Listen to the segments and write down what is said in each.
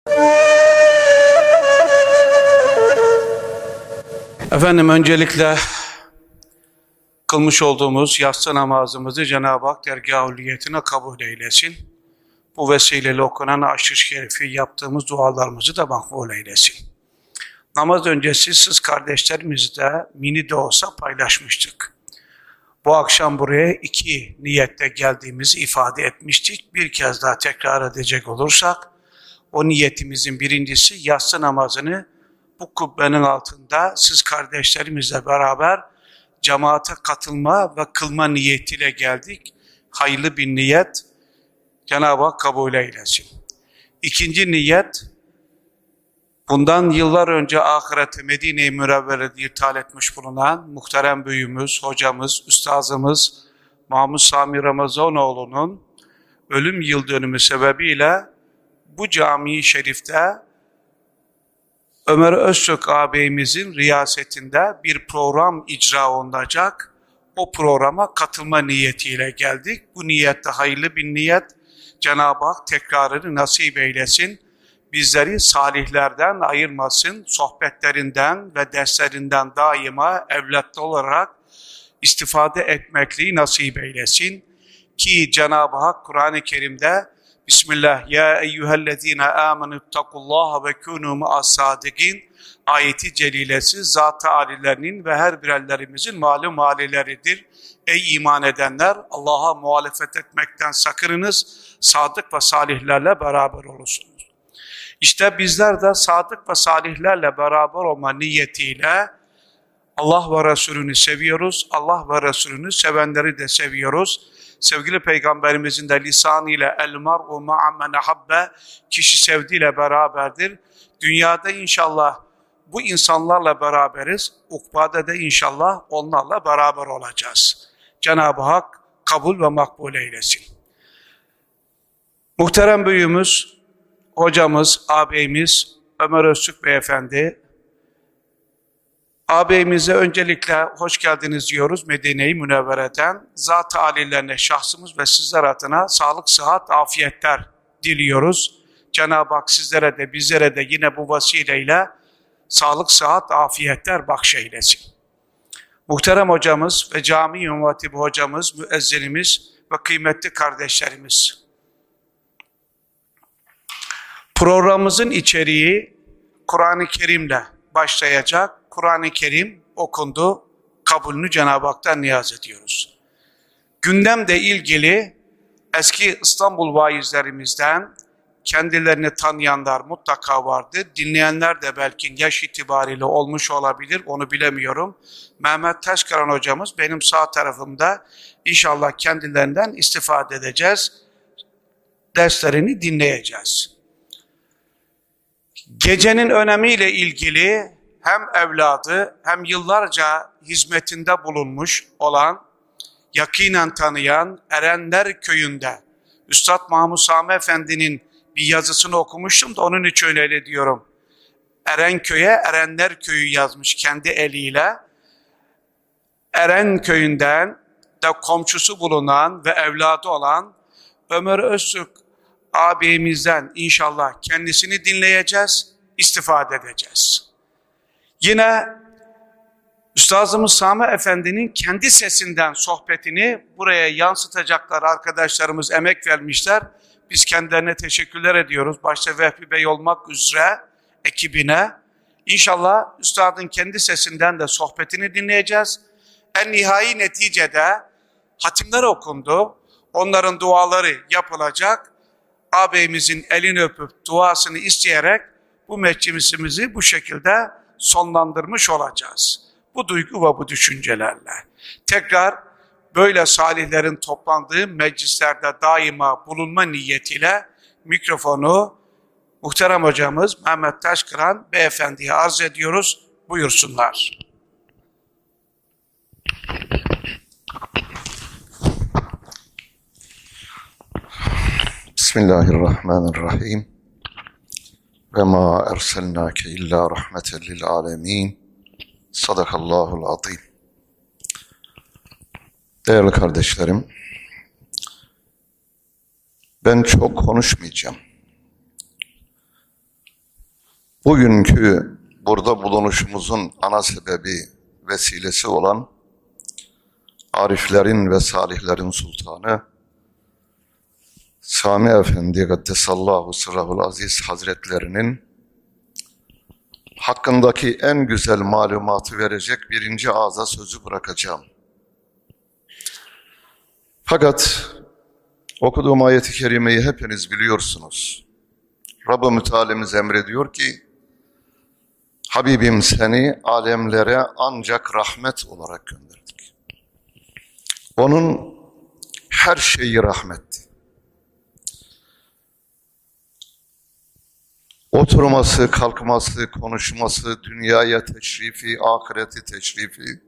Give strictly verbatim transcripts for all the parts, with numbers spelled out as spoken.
Efendim, öncelikle kılmış olduğumuz yatsı namazımızı Cenab-ı Hak dergâh-ı hülliyetine kabul eylesin. Bu vesileyle okunan aşırı şerifi yaptığımız dualarımızı da makbul eylesin. Namaz öncesi siz kardeşlerimizle mini de olsa paylaşmıştık. Bu akşam buraya iki niyette geldiğimizi ifade etmiştik. Bir kez daha tekrar edecek olursak, o niyetimizin birincisi yatsı namazını bu kubbenin altında siz kardeşlerimizle beraber cemaate katılma ve kılma niyetiyle geldik. Hayırlı bir niyet, Cenab-ı Hak kabul eylesin. İkinci niyet, bundan yıllar önce ahirete Medine-i Münevvere'de irtihal etmiş bulunan muhterem büyüğümüz, hocamız, üstazımız Mahmud Sami Ramazanoğlu'nun ölüm yıl dönümü sebebiyle bu cami-i şerifte Ömer Öztürk ağabeyimizin riyasetinde bir program icra olunacak. O programa katılma niyetiyle geldik. Bu niyette hayırlı bir niyet. Cenab-ı Hak tekrarını nasip eylesin. Bizleri salihlerden ayırmasın. Sohbetlerinden ve derslerinden daima evlatlı olarak istifade etmekliği nasip eylesin. Ki Cenab-ı Hak Kur'an-ı Kerim'de Bismillah ya eyyühellezine amenüttakullaha ve kûnû mu'as-sâdikin ayeti celilesi zat-ı alilerinin ve her birerlerimizin malum alileridir. Ey iman edenler, Allah'a muhalefet etmekten sakınınız, sadık ve salihlerle beraber olursunuz. İşte bizler de sadık ve salihlerle beraber olma niyetiyle Allah ve Resulünü seviyoruz, Allah ve Resulünü sevenleri de seviyoruz. Sevgili Peygamberimizin de lisanıyla el mar'u ma'a men ahabbe, kişi sevdiğiyle beraberdir. Dünyada inşallah bu insanlarla beraberiz, ukbada da inşallah onlarla beraber olacağız. Cenab-ı Hak kabul ve makbul eylesin. Muhterem büyüğümüz, hocamız, ağabeyimiz Ömer Öztürk Beyefendi, ağabeyimize öncelikle hoş geldiniz diyoruz Medine-i Münevvere'den. Zat-ı alilerine, şahsımız ve sizler adına sağlık, sıhhat, afiyetler diliyoruz. Cenab-ı Hak sizlere de bizlere de yine bu vesileyle sağlık, sıhhat, afiyetler bahşeylesin. Muhterem hocamız ve cami-i ümmetibi hocamız, müezzinimiz ve kıymetli kardeşlerimiz. Programımızın içeriği Kur'an-ı Kerim'le başlayacak. Kur'an-ı Kerim okundu, kabulünü Cenab-ı Hak'tan niyaz ediyoruz. Gündemle ilgili eski İstanbul vaizlerimizden kendilerini tanıyanlar mutlaka vardır. Dinleyenler de belki yaş itibariyle olmuş olabilir, onu bilemiyorum. Mehmet Taşkaran hocamız benim sağ tarafımda, inşallah kendilerinden istifade edeceğiz. Derslerini dinleyeceğiz. Gecenin önemiyle ilgili hem evladı hem yıllarca hizmetinde bulunmuş olan, yakinen tanıyan Erenler Köyü'nde Üstad Mahmud Sami Efendi'nin bir yazısını okumuştum da onun için öyle diyorum. Erenköy'e Erenler Köyü yazmış kendi eliyle. Eren Köyü'nden de komşusu bulunan ve evladı olan Ömer Öztürk ağabeyimizden inşallah kendisini dinleyeceğiz, istifade edeceğiz. Yine Üstazımız Sami Efendi'nin kendi sesinden sohbetini buraya yansıtacaklar arkadaşlarımız emek vermişler. Biz kendilerine teşekkürler ediyoruz. Başta Vehbi Bey olmak üzere ekibine. İnşallah Üstadın kendi sesinden de sohbetini dinleyeceğiz. En nihai neticede hatimler okundu. Onların duaları yapılacak. Ağabeyimizin elini öpüp duasını isteyerek bu meclisimizi bu şekilde sonlandırmış olacağız. Bu duygu ve bu düşüncelerle. Tekrar böyle salihlerin toplandığı meclislerde daima bulunma niyetiyle mikrofonu muhterem hocamız Mehmet Taşkıran Beyefendi'ye arz ediyoruz. Buyursunlar. Bismillahirrahmanirrahim. Ve ma erselnake illa rahmeten lil alemin. Sadakallahul azim. Değerli kardeşlerim, ben çok konuşmayacağım. Bugünkü burada bulunuşumuzun ana sebebi, vesilesi olan ariflerin ve salihlerin sultanı Sami Efendi Gaddesallahu Sırrahul Aziz Hazretlerinin hakkındaki en güzel malumatı verecek birinci ağza sözü bırakacağım. Fakat okuduğum ayet-i kerimeyi hepiniz biliyorsunuz. Rabb-ı Mütealimiz emrediyor ki, Habibim seni alemlere ancak rahmet olarak gönderdik. Onun her şeyi rahmetti. Oturması, kalkması, konuşması, dünyaya teşrifi, ahireti teşrifi.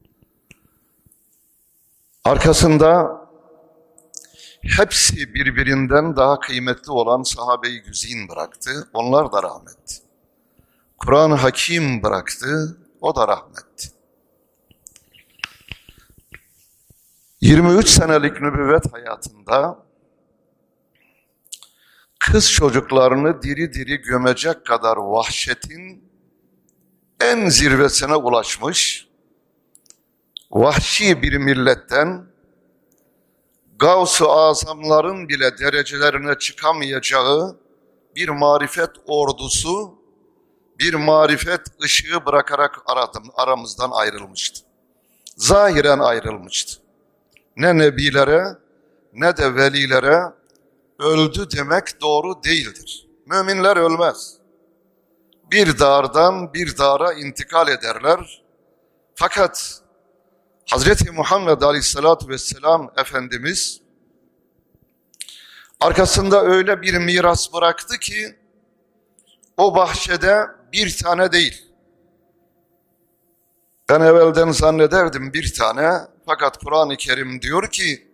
Arkasında hepsi birbirinden daha kıymetli olan sahabe-i güzin bıraktı. Onlar da rahmetti. Kur'an-ı Hakim bıraktı. O da rahmetti. yirmi üç senelik nübüvvet hayatında kız çocuklarını diri diri gömecek kadar vahşetin en zirvesine ulaşmış, vahşi bir milletten Gavs-ı Azamların bile derecelerine çıkamayacağı bir marifet ordusu, bir marifet ışığı bırakarak aramızdan ayrılmıştı. Zahiren ayrılmıştı. Ne nebilere ne de velilere öldü demek doğru değildir. Müminler ölmez. Bir dardan bir dara intikal ederler. Fakat Hazreti Muhammed Aleyhisselatü Vesselam Efendimiz arkasında öyle bir miras bıraktı ki o bahçede bir tane değil. Ben evvelden zannederdim bir tane, fakat Kur'an-ı Kerim diyor ki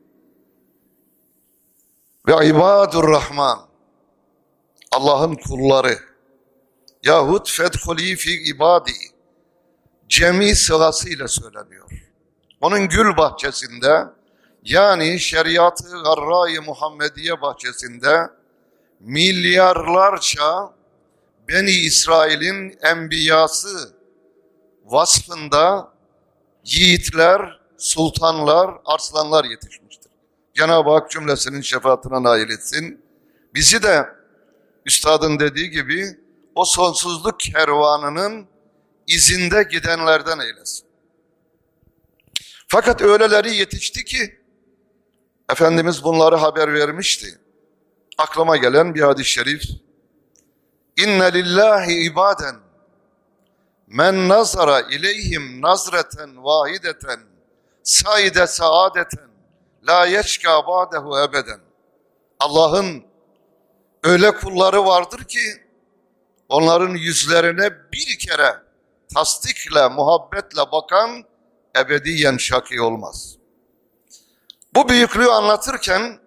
ve ibadur rahman, Allah'ın kulları yahut fedhuli fi ibadi cemi sırasıyla söyleniyor. Onun gül bahçesinde, yani şeriatı garra-i Muhammediye bahçesinde milyarlarca Beni İsrail'in enbiyası vasfında yiğitler, sultanlar, arslanlar yetişmiştir. Cenab-ı Hak cümlesinin şefaatine nail etsin. Bizi de üstadın dediği gibi o sonsuzluk kervanının izinde gidenlerden eylesin. Fakat öyleleri yetişti ki Efendimiz bunları haber vermişti. Aklıma gelen bir hadis-i şerif. İnne lillahi ibaden men nazara ileyhim nazreten vahideten saide saadeten la yeşka ba'dehu ebeden. Allah'ın öyle kulları vardır ki onların yüzlerine bir kere tasdikle, muhabbetle bakan ebediyen şakî olmaz. Bu büyüklüğü anlatırken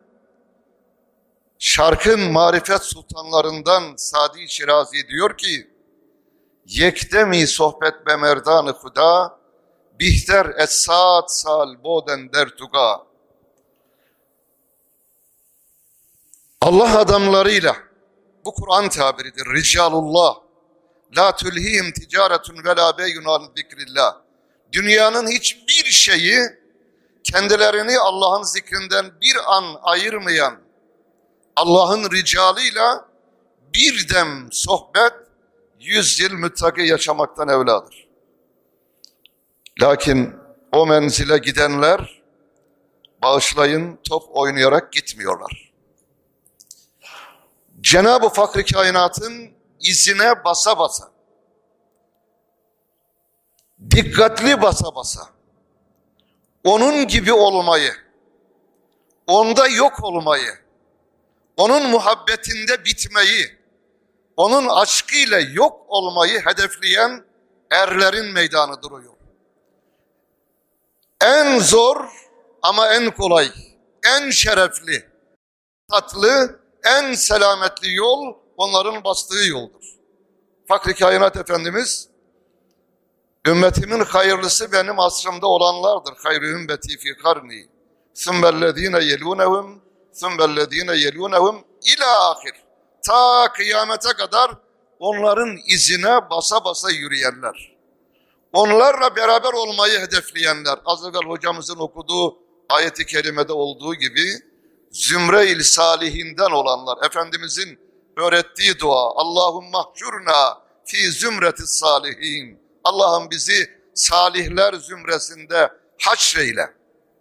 şarkın marifet sultanlarından Sadi Şirazi diyor ki, yekdemi sohbet be merdan-ı huda bihter es-saat sal boden dertuga. Allah adamlarıyla, bu Kur'an tabiridir, ricalullah la tulhihim ticaretun ve la beyun an zikrillah. Dünyanın hiçbir şeyi kendilerini Allah'ın zikrinden bir an ayırmayan Allah'ın ricalıyla bir dem sohbet yüz yıl müttaki yaşamaktan evladır. Lakin o menzile gidenler bağışlayın top oynayarak gitmiyorlar. Cenab-ı Fakr-ı Kainat'ın izine basa basa, dikkatli basa basa, onun gibi olmayı, onda yok olmayı, onun muhabbetinde bitmeyi, onun aşkıyla yok olmayı hedefleyen erlerin meydanı duruyor. En zor ama en kolay, en şerefli, tatlı, en selametli yol onların bastığı yoldur. Fakr-ı Kainat Efendimiz, ümmetimin hayırlısı benim asrımda olanlardır. Hayrü ümmeti fi karni. Sümmellezine yelûnehum, sümmellezine yelûnehum ila ahir. Ta kıyamete kadar onların izine basa basa yürüyenler. Onlarla beraber olmayı hedefleyenler. Az evvel hocamızın okuduğu ayet-i kerimede olduğu gibi zümre-i salihinden olanlar. Efendimizin öğrettiği dua. Allahümme hşurna fi zümreti salihin. Allah'ım bizi salihler zümresinde haşreyle.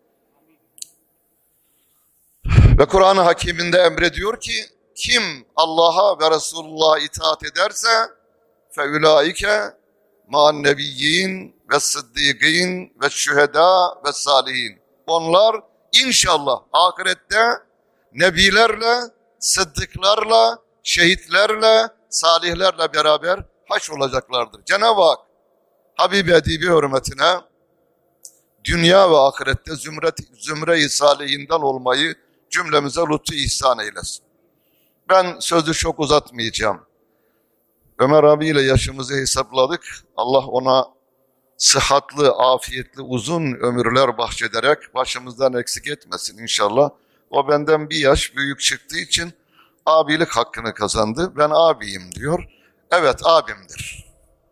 Ve Kur'an-ı Hakim'inde emrediyor ki kim Allah'a ve Resulullah'a itaat ederse feulaike ma'an nebiyyin ve sıddıkîn ve şühedâ ve salihin. Onlar inşallah ahirette nebilerle, sıddıklarla, şehitlerle, salihlerle beraber haş olacaklardır. Cenab-ı Hak Habib-i Edibi hürmetine dünya ve ahirette zümre, zümre-i salihinden olmayı cümlemize lütfu ihsan eylesin. Ben sözü çok uzatmayacağım. Ömer abiyle yaşımızı hesapladık. Allah ona sıhhatli, afiyetli, uzun ömürler bahşederek başımızdan eksik etmesin inşallah. O benden bir yaş büyük çıktığı için abilik hakkını kazandı. Ben abiyim diyor. Evet, abimdir.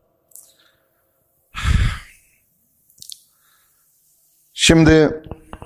Şimdi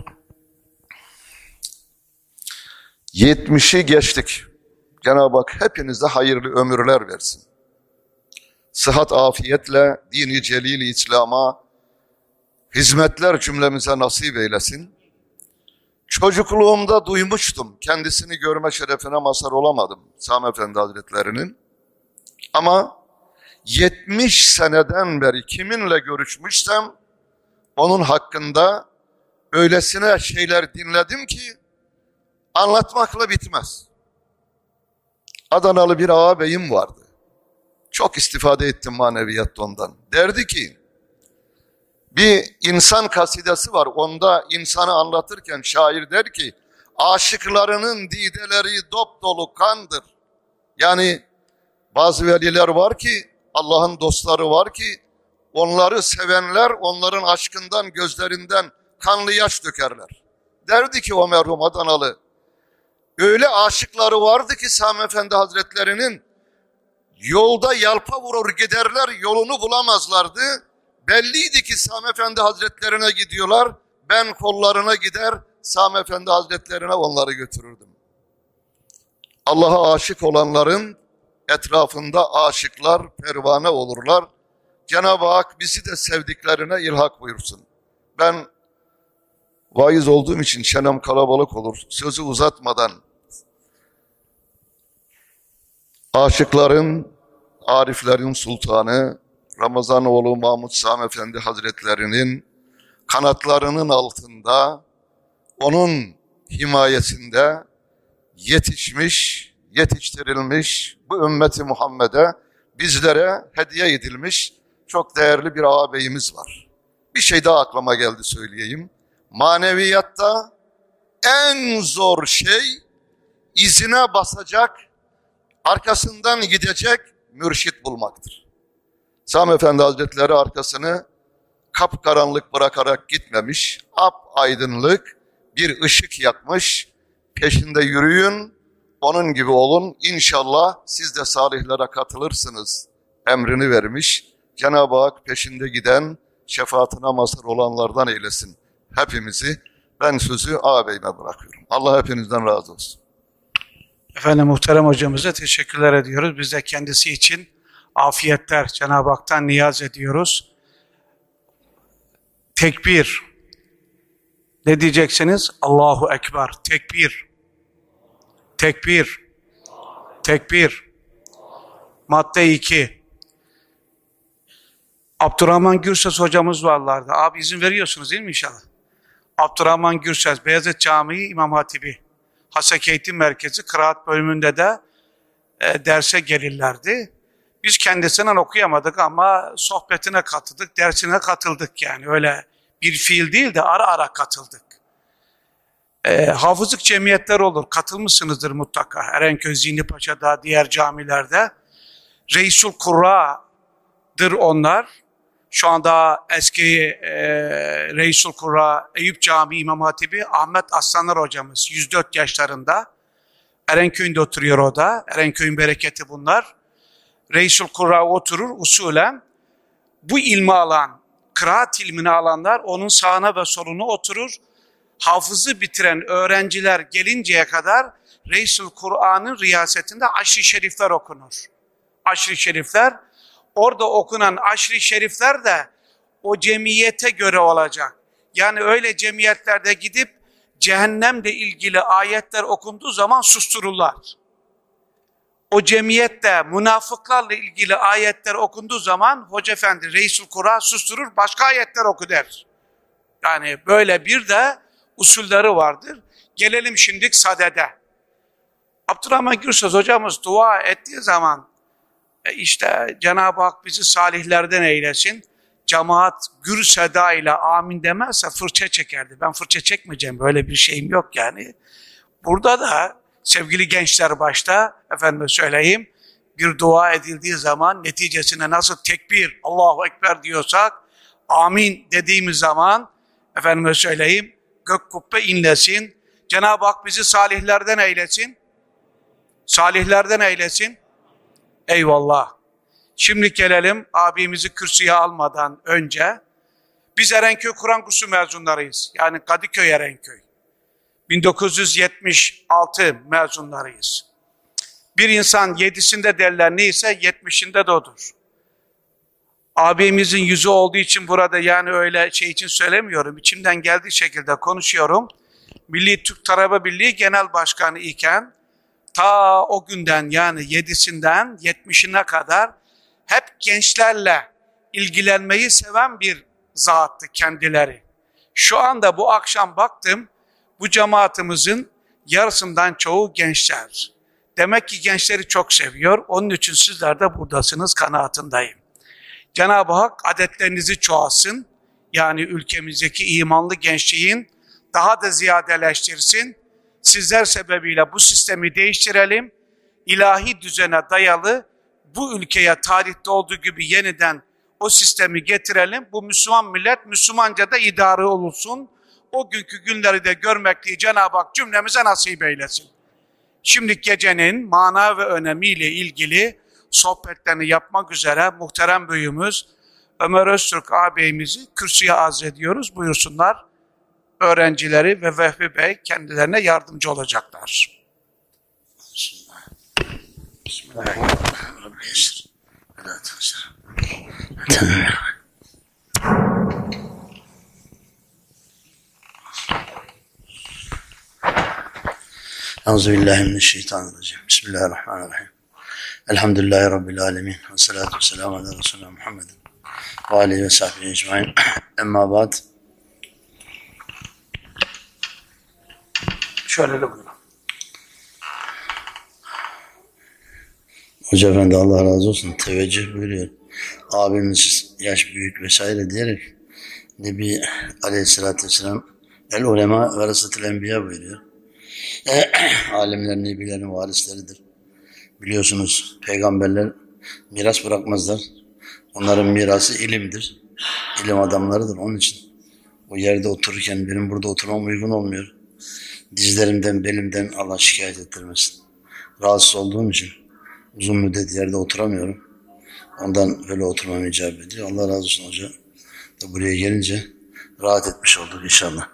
yetmişi geçtik. Cenab-ı Hak hepinize hayırlı ömürler versin. Sıhhat, afiyetle dini celil-i İslam'a hizmetler cümlemize nasip eylesin. Çocukluğumda duymuştum. Kendisini görme şerefine mazhar olamadım Sami Efendi Hazretleri'nin. Ama yetmiş seneden beri kiminle görüşmüşsem onun hakkında öylesine şeyler dinledim ki anlatmakla bitmez. Adanalı bir ağabeyim vardı. Çok istifade ettim maneviyatta ondan. Derdi ki, bir insan kasidesi var. Onda insanı anlatırken şair der ki, aşıklarının dideleri dop dolu kandır. Yani bazı veliler var ki, Allah'ın dostları var ki, onları sevenler onların aşkından, gözlerinden kanlı yaş dökerler. Derdi ki o merhum Adanalı, öyle aşıkları vardı ki Sami Efendi Hazretleri'nin yolda yalpa vurur giderler, yolunu bulamazlardı. Belliydi ki Sami Efendi Hazretlerine gidiyorlar, ben kollarına gider Sami Efendi Hazretlerine onları götürürdüm. Allah'a aşık olanların etrafında aşıklar pervane olurlar. Cenab-ı Hak bizi de sevdiklerine ilhak buyursun. Ben vaiz olduğum için çenem kalabalık olur. Sözü uzatmadan aşıkların, ariflerin sultanı Ramazanoğlu Mahmud Sami Efendi Hazretlerinin kanatlarının altında, onun himayesinde yetişmiş, yetiştirilmiş bu ümmeti Muhammed'e bizlere hediye edilmiş çok değerli bir ağabeyimiz var. Bir şey daha aklıma geldi söyleyeyim. Maneviyatta en zor şey izine basacak, arkasından gidecek mürşit bulmaktır. Sami Efendi Hazretleri arkasını kapkaranlık bırakarak gitmemiş, ap aydınlık bir ışık yakmış, peşinde yürüyün, onun gibi olun, İnşallah siz de salihlere katılırsınız emrini vermiş. Cenab-ı Hak peşinde giden, şefaatine mazhar olanlardan eylesin hepimizi. Ben sözü ağabeyime bırakıyorum. Allah hepinizden razı olsun. Efendim muhterem hocamıza teşekkürler ediyoruz. Biz de kendisi için afiyetler Cenab-ı Hak'tan niyaz ediyoruz. Tekbir. Ne diyeceksiniz? Allahu Ekber. Tekbir. Tekbir. Tekbir. Madde iki. Abdurrahman Gürses hocamız varlardı. Abi izin veriyorsunuz değil mi inşallah? Abdurrahman Gürses, Beyazıt Camii İmam Hatibi, Hasek Eğitim Merkezi Kıraat bölümünde de e, derse gelirlerdi. Biz kendisinden okuyamadık ama sohbetine katıldık, dersine katıldık yani. Öyle bir fiil değil de ara ara katıldık. E, hafızlık cemiyetler olur, katılmışsınızdır mutlaka. Erenköy, Zihnipaşa'da, diğer camilerde. Reisul Kurra'dır onlar. Şu anda eski e, Reisul Kurra Eyüp Camii İmam Hatibi Ahmet Aslanlar hocamız yüz dört yaşlarında. Erenköy'ünde oturuyor o da. Erenköy'ün bereketi bunlar. Reisül Kurra oturur usulen. Bu ilmi alan, kıraat ilmini alanlar onun sağına ve soluna oturur. Hafızı bitiren öğrenciler gelinceye kadar Reisül Kur'an'ın riyasetinde aşr-ı şerifler okunur. Aşr-ı şerifler, orada okunan aşr-ı şerifler de o cemiyete göre olacak. Yani öyle cemiyetlerde gidip cehennemle ilgili ayetler okunduğu zaman sustururlar. O cemiyette münafıklarla ilgili ayetler okunduğu zaman Hoca Efendi Reisül Kur'a susturur, başka ayetler oku der. Yani böyle bir de usulleri vardır. Gelelim şimdi sadede. Abdurrahman Gürses hocamız dua ettiği zaman e işte Cenab-ı Hak bizi salihlerden eylesin. Cemaat gür seda ile amin demezse fırça çekerdi. Ben fırça çekmeyeceğim, böyle bir şeyim yok yani. Burada da sevgili gençler başta efendime söyleyeyim, bir dua edildiği zaman neticesine nasıl tekbir, Allahu Ekber diyorsak, amin dediğimiz zaman efendime söyleyeyim, gök kubbe inlesin. Cenab-ı Hak bizi salihlerden eylesin. Salihlerden eylesin. Eyvallah. Şimdi gelelim abimizi kürsüye almadan önce. Biz Erenköy Kur'an kursu mezunlarıyız. Yani Kadıköy Erenköy. bin dokuz yüz yetmiş altı mezunlarıyız. Bir insan yedisinde derler neyse yetmişinde de odur. Abimizin yüzü olduğu için burada yani öyle şey için söylemiyorum. İçimden geldiği şekilde konuşuyorum. Milli Türk Talebe Birliği Genel Başkanı iken ta o günden yani yedisinden yetmişine kadar hep gençlerle ilgilenmeyi seven bir zattı kendileri. Şu anda bu akşam baktım, bu cemaatimizin yarısından çoğu gençler. Demek ki gençleri çok seviyor. Onun için sizler de buradasınız kanaatindeyim. Cenab-ı Hak adetlerinizi çoğalsın. Yani ülkemizdeki imanlı gençliğin daha da ziyadeleştirsin. Sizler sebebiyle bu sistemi değiştirelim. İlahi düzene dayalı bu ülkeye tarihte olduğu gibi yeniden o sistemi getirelim. Bu Müslüman millet Müslümanca da idare olursun. O günkü günleri de görmekliği Cenab-ı Hak cümlemize nasip eylesin. Şimdi gecenin mana ve önemiyle ilgili sohbetlerini yapmak üzere muhterem büyüğümüz Ömer Öztürk ağabeyimizi kürsüye arz ediyoruz. Buyursunlar. Öğrencileri ve Vehbi Bey kendilerine yardımcı olacaklar. Bismillah. Bismillahirrahmanirrahim. Euzubillahimineşşeytanirracim. Bismillahirrahmanirrahim. Elhamdülillahi Rabbil alemin. Ve salatu ve selamu ala Resulullah Muhammedin. Ve aleyhi ve sahbihi ecmain. Emma ba'd. Şöyle de buyurun. Hoca Efendi Allah razı olsun teveccüh buyuruyor. Abimiz yaş büyük vesaire diyerek Nebi Aleyhisselatü Vesselam el ulema verasetül enbiya buyuruyor. Alimler nebilerin varisleridir. Biliyorsunuz peygamberler miras bırakmazlar. Onların mirası ilimdir. İlim adamlarıdır. Onun için o yerde otururken benim burada oturmam uygun olmuyor. Dizlerimden, belimden Allah şikayet ettirmesin. Rahatsız olduğum için uzun müddet yerde oturamıyorum. Ondan böyle oturmam icap ediyor. Allah razı olsun hoca. Da buraya gelince rahat etmiş olduk inşallah.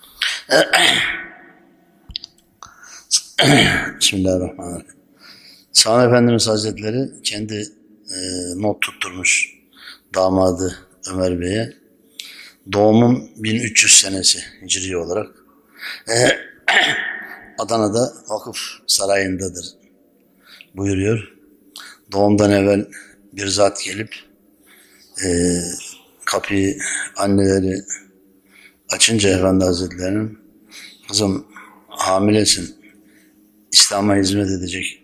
Bismillahirrahmanirrahim. Sami Efendimiz Hazretleri kendi e, not tutturmuş damadı Ömer Bey'e. Doğumun bin üç yüz senesi hicri olarak e, Adana'da vakıf sarayındadır buyuruyor. Doğumdan evvel bir zat gelip e, kapıyı anneleri açınca Efendi Hazretleri'nin kızım hamilesin, İslam'a hizmet edecek,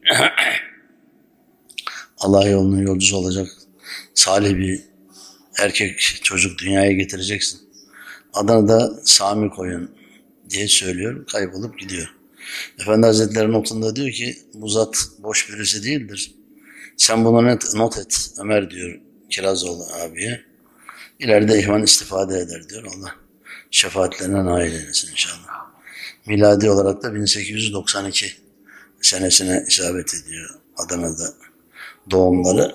Allah yolunun yolcusu olacak, salih bir erkek çocuk dünyaya getireceksin. Adana'da Sami koyun diye söylüyor, kaybolup gidiyor. Efendi Hazretleri notunda diyor ki bu zat boş birisi değildir. Sen bunu net, not et Ömer diyor Kirazoğlu abiye. İleride ihvan istifade eder diyor. Allah şefaatlerine nail eylesin inşallah. Miladi olarak da bin sekiz yüz doksan iki senesine isabet ediyor Adana'da doğumları.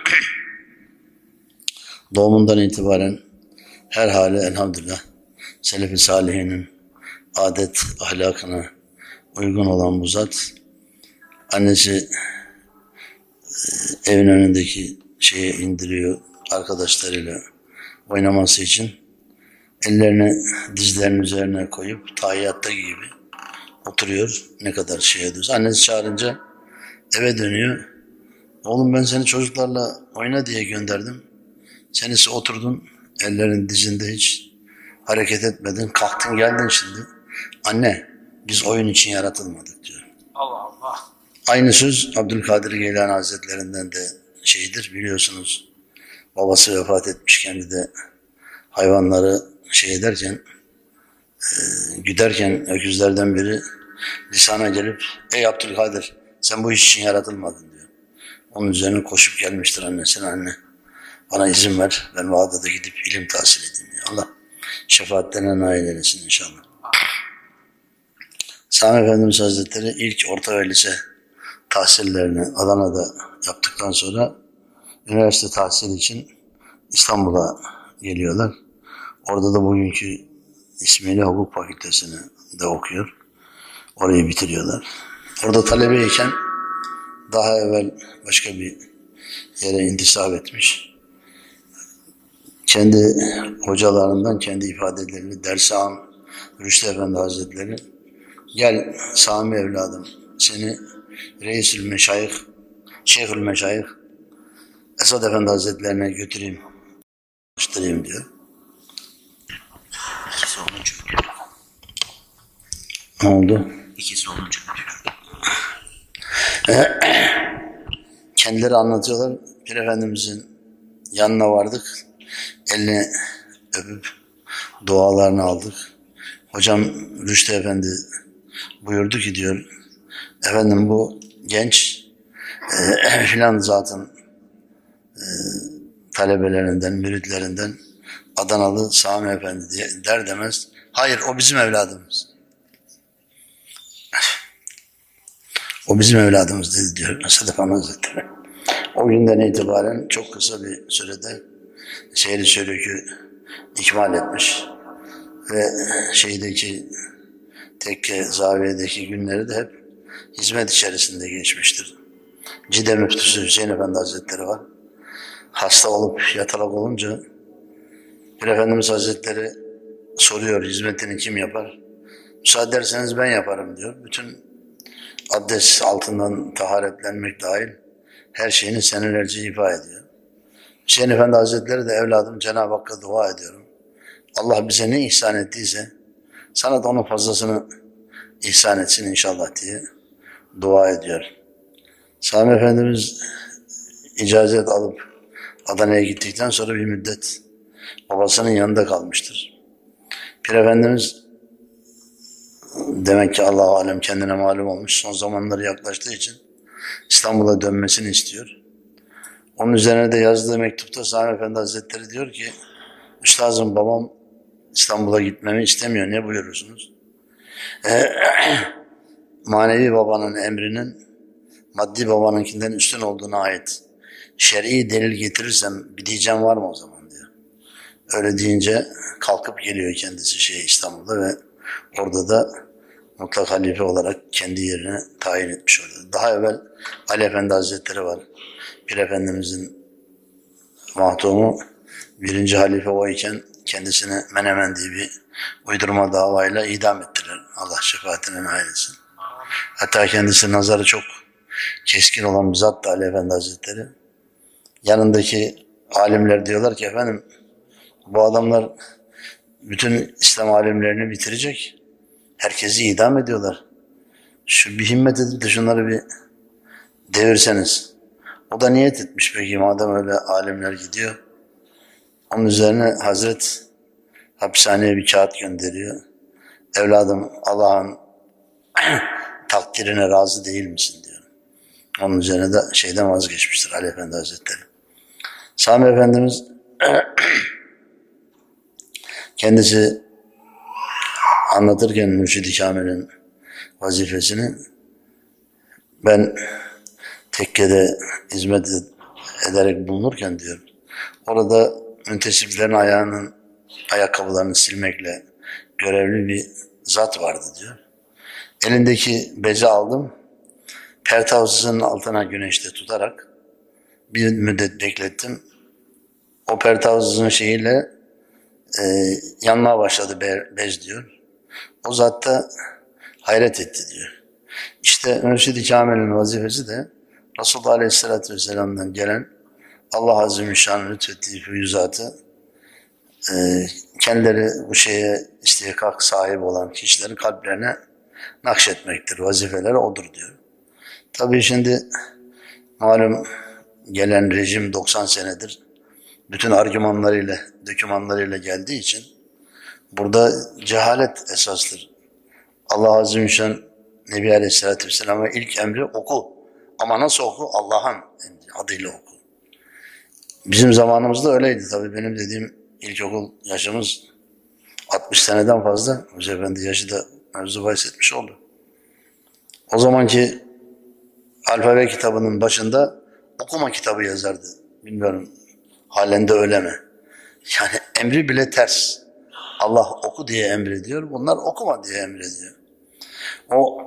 Doğumundan itibaren her hali elhamdülillah Selef-i Salihinin adet ahlakına uygun olan bu zat, annesi e, evin önündeki şeye indiriyor arkadaşlarıyla oynaması için, ellerini dizlerinin üzerine koyup tahiyyatta gibi oturuyor, ne kadar şey ediyorsa. Annesi çağırınca eve dönüyor. Oğlum ben seni çocuklarla oyna diye gönderdim. Senisi oturdun, ellerin dizinde hiç hareket etmedin, kalktın geldin şimdi. Anne, biz oyun için yaratılmadık diyor. Allah Allah. Aynı söz Abdülkadir Geylani Hazretlerinden de şeydir, biliyorsunuz. Babası vefat etmiş, kendi de hayvanları şey ederken, e, güderken öküzlerden biri lisana gelip, ey Abdülkadir sen bu iş için yaratılmadın diyor. Onun üzerine koşup gelmiştir annesine, anne bana izin ver, ben Bağdat'a gidip ilim tahsil edeyim diyor. Allah şefaatlerine nail eylesin inşallah. Sami Efendimiz Hazretleri ilk orta ve lise tahsillerini Adana'da yaptıktan sonra üniversite tahsili için İstanbul'a geliyorlar. Orada da bugünkü ismiyle Hukuk Fakültesini de okuyor. Orayı bitiriyorlar. Orada talebeyken daha evvel başka bir yere intisap etmiş. Kendi hocalarından kendi ifadelerini Dersan Rüştü Efendi Hazretleri, gel Sami evladım seni Reisül Meşayih, Şeyhül Meşayih Esad Efendi Hazretlerine götüreyim, açtırayım diyor. İkisi olunca ölüyor. Ne oldu? İkisi olunca ölüyor. Kendileri anlatıyorlar. Pir Efendimizin yanına vardık. Elini öpüp dualarını aldık. Hocam Rüştü Efendi buyurdu ki diyor, efendim bu genç e, filan zatın e, talebelerinden, müritlerinden Adanalı Sami Efendi diye der demez, hayır o bizim evladımız. O bizim evladımız dedi diyor Esad Efendi Hazretleri. O günden itibaren çok kısa bir sürede Seyri Sülük'ü ikmal etmiş ve şeydeki tekke zaviyedeki günleri de hep hizmet içerisinde geçmiştir. Cide Müftüsü Hüseyin Efendi Hazretleri var. Hasta olup yatalak olunca bir Efendimiz Hazretleri soruyor, hizmetini kim yapar? Müsaade ederseniz ben yaparım diyor. Bütün abdest altından taharetlenmek dahil her şeyini senelerce ifa ediyor. Hüseyin Efendi Hazretleri de evladım Cenab-ı Hakk'a dua ediyorum. Allah bize ne ihsan ettiyse sana da onun fazlasını ihsan etsin inşallah diye dua ediyor. Sami Efendimiz icazet alıp Adana'ya gittikten sonra bir müddet babasının yanında kalmıştır. Pir Efendimiz demek ki Allah-u Alem kendine malum olmuş, son zamanları yaklaştığı için İstanbul'a dönmesini istiyor. Onun üzerine de yazdığı mektupta Sami Efendi Hazretleri diyor ki, Üstazım babam İstanbul'a gitmemi istemiyor, ne buyurursunuz? E, manevi babanın emrinin maddi babanınkinden üstün olduğuna ait şer'i delil getirirsem bir diyeceğim var mı o zaman diyor. Öyle deyince kalkıp geliyor kendisi şey İstanbul'da ve orada da mutlak halife olarak kendi yerine tayin etmiş oluyor. Daha evvel Ali Efendi Hazretleri var. Pir Efendimizin mahtumu birinci halife o iken kendisini Menemen diye bir uydurma davayla idam ettiler. Allah şefaatine nail etsin. Hatta kendisi nazarı çok keskin olan bir zat da Ali Efendi Hazretleri. Yanındaki alimler diyorlar ki efendim bu adamlar bütün İslam alimlerini bitirecek. Herkesi idam ediyorlar. Şu bir himmet edip de şunları bir devirseniz. O da niyet etmiş peki madem öyle alimler gidiyor. Onun üzerine Hazret hapishaneye bir kağıt gönderiyor. Evladım Allah'ın takdirine razı değil misin diyor. Onun üzerine de şeyden vazgeçmiştir Ali Efendi Hazretleri. Sami Efendimiz kendisi anlatırken Mürşid-i Kamil'in vazifesini ben tekkede hizmet ederek bulunurken diyor, orada müntesiplerin ayağının ayakkabılarını silmekle görevli bir zat vardı diyor. Elindeki bezi aldım, pertavsızın altına güneşte tutarak bir müddet beklettim. O pertavsızın şeyiyle e, yanmaya başladı be, bez diyor. O zat da hayret etti diyor. İşte Mürşid-i Kamil'in vazifesi de Resulullah Aleyhisselatü Vesselam'dan gelen Allah Azze ve Şan'ın lütfettiği füyüzatı e, kendileri bu şeye istihkak sahibi olan kişilerin kalplerine nakşetmektir. Vazifeleri odur diyor. Tabii şimdi malum gelen rejim doksan senedir bütün argümanlarıyla, dokümanlarıyla geldiği için burada cehalet esastır. Allah Azze ve Şan Nebi Aleyhisselatü Vesselam'a ilk emri oku. Ama nasıl oku? Allah'ın adıyla oku. Bizim zamanımızda öyleydi tabii. Benim dediğim ilkokul yaşımız altmış seneden fazla. Hoca Efendi yaşı da mevzu bahis etmiş oldu. O zamanki alfabe kitabının başında okuma kitabı yazardı. Bilmiyorum halen de öyle mi? Yani emri bile ters. Allah oku diye emrediyor. Bunlar okuma diye emrediyor. O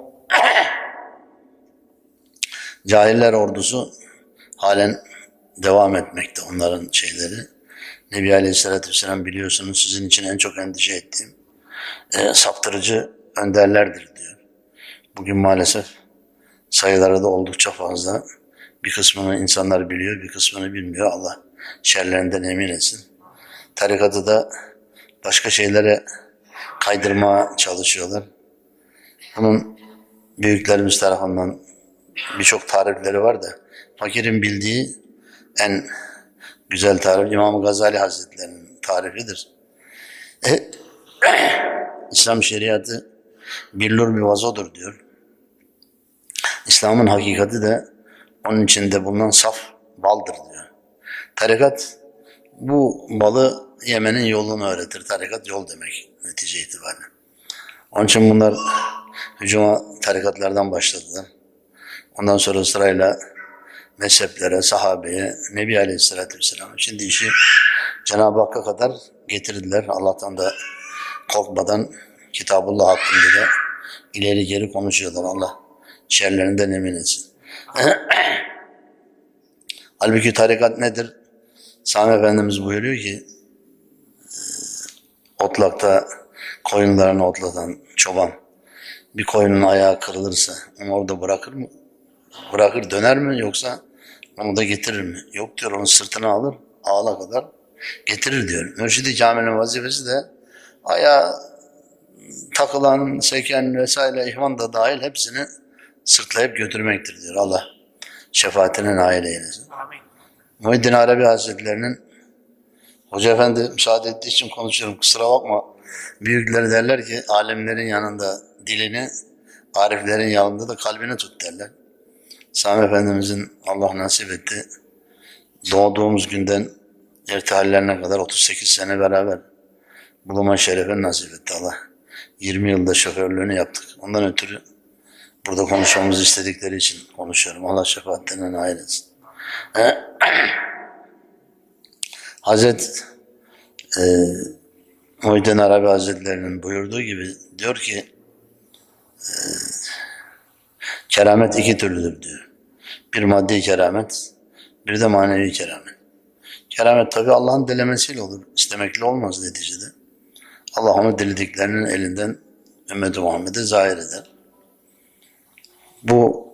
cahiller ordusu halen devam etmekte, onların şeyleri. Nebi Aleyhisselatü Vesselam biliyorsunuz sizin için en çok endişe ettiğim e, saptırıcı önderlerdir diyor. Bugün maalesef sayıları da oldukça fazla. Bir kısmını insanlar biliyor, bir kısmını bilmiyor. Allah şerlerinden emin etsin. Tarikatı da başka şeylere kaydırmaya çalışıyorlar. Bunun büyüklerimiz tarafından birçok tarifleri var da fakirin bildiği en güzel tarif İmam Gazali Hazretleri'nin tarifidir. E, İslam şeriatı billur bir vazodur diyor. İslam'ın hakikati de onun içinde bulunan saf baldır diyor. Tarikat bu balı yemenin yolunu öğretir. Tarikat yol demek netice itibariyle. Onun için bunlar hücuma tarikatlardan başladılar. Ondan sonra sırayla mezheplere, sahabeye, Nebi Aleyhisselatü Vesselam. Şimdi işi Cenab-ı Hakk'a kadar getirdiler. Allah'tan da korkmadan Kitabullah hakkında da ileri geri konuşuyorlar. Allah şerlerinden emin etsin. Halbuki tarikat nedir? Sami Efendimiz buyuruyor ki otlakta koyunlarını otlatan çoban bir koyunun ayağı kırılırsa onu orada bırakır mı? Bırakır döner mi yoksa onu da getirir mi? Yok diyor, onu sırtına alır ağla kadar getirir diyor. Mürşid-i Kamil'in vazifesi de ayağa takılan, seken vesaire ihvan da dahil hepsini sırtlayıp götürmektir diyor. Allah şefaatine nail eylesin. Amin. Muhyiddin Arabi Hazretleri'nin Hoca Efendi müsaade ettiği için konuşuyorum, kusura bakma. Büyükleri derler ki alimlerin yanında dilini, ariflerin yanında da kalbini tut derler. Sami Efendimizin Allah nasip etti. Doğduğumuz günden irtihallerine kadar otuz sekiz sene beraber bulunma şerefini nasip etti Allah. yirmi yılda şoförlüğünü yaptık. Ondan ötürü burada konuşmamızı istedikleri için konuşuyorum. Allah şefaatlerine nail etsin. Hazret e, Muhyiddin Arabi Hazretleri'nin buyurduğu gibi diyor ki e, keramet iki türlüdür diyor. Bir maddi keramet, bir de manevi keramet. Keramet tabi Allah'ın dilemesiyle olur. İstemekle olmaz neticede. Allah onu dilediklerinin elinden Ümmet-i Muhammed'e zahir eder. Bu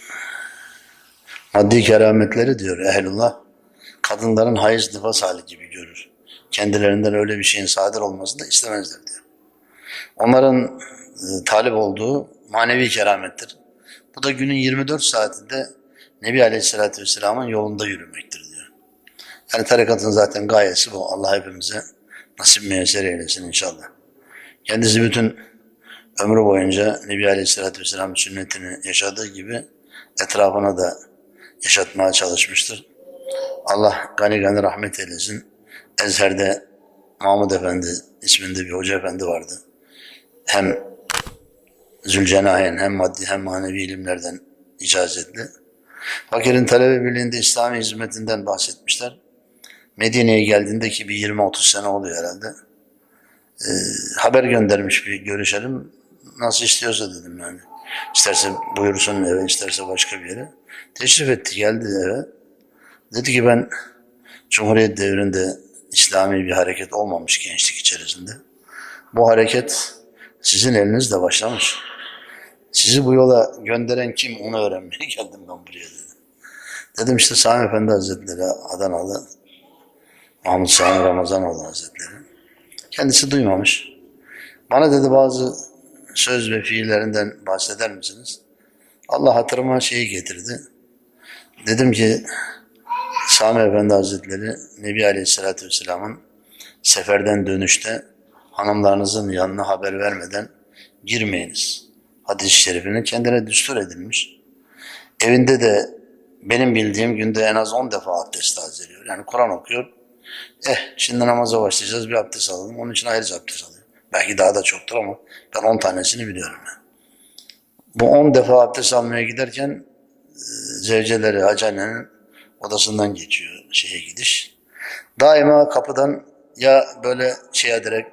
maddi kerametleri diyor ehlullah, kadınların hayız nifas hali gibi görür. Kendilerinden öyle bir şeyin sadir olmasını da istemezler diyor. Onların e, talip olduğu manevi keramettir. Bu da günün yirmi dört saatinde Nebi Aleyhisselatü Vesselam'ın yolunda yürümektir diyor. Yani tarikatın zaten gayesi bu. Allah hepimize nasip müyesser eylesin inşallah. Kendisi bütün ömrü boyunca Nebi Aleyhisselatü Vesselam'ın sünnetini yaşadığı gibi etrafına da yaşatmaya çalışmıştır. Allah gani gani rahmet eylesin. Ezher'de Mahmud Efendi isminde bir hoca efendi vardı. Hem Zülcenahen hem maddi hem manevi ilimlerden icazetli. Fakirin Talebe Birliği'nde İslami hizmetinden bahsetmişler. Medine'ye geldiğinde ki bir yirmi otuz sene oluyor herhalde. Ee, haber göndermiş, bir görüşelim. Nasıl istiyorsa dedim yani. İsterse buyursun eve, isterse başka bir yere. Teşrif etti, geldi eve. Dedi ki ben Cumhuriyet devrinde İslami bir hareket olmamış gençlik içerisinde. Bu hareket sizin elinizle başlamış. Sizi bu yola gönderen kim, onu öğrenmeye geldim ben buraya dedi. Dedim işte Sami Efendi Hazretleri, Adanalı Mahmud Sami Ramazanoğlu Hazretleri. Kendisi duymamış. Bana dedi bazı söz ve fiillerinden bahseder misiniz? Allah hatırıma şeyi getirdi. Dedim ki Sami Efendi Hazretleri Nebi Aleyhisselatü Vesselam'ın seferden dönüşte hanımlarınızın yanına haber vermeden girmeyiniz. Hadis-i şerifini kendine düstur edilmiş. Evinde de benim bildiğim günde en az on defa abdest tazeliyor. Yani Kur'an okuyor. Eh şimdi namaza başlayacağız, bir abdest alalım. Onun için ayrıca abdest alıyor. Belki daha da çoktur ama ben on tanesini biliyorum. Yani. Bu on defa abdest almaya giderken zevceleri Hacı annenin odasından geçiyor şeye gidiş. Daima kapıdan ya böyle şey ederek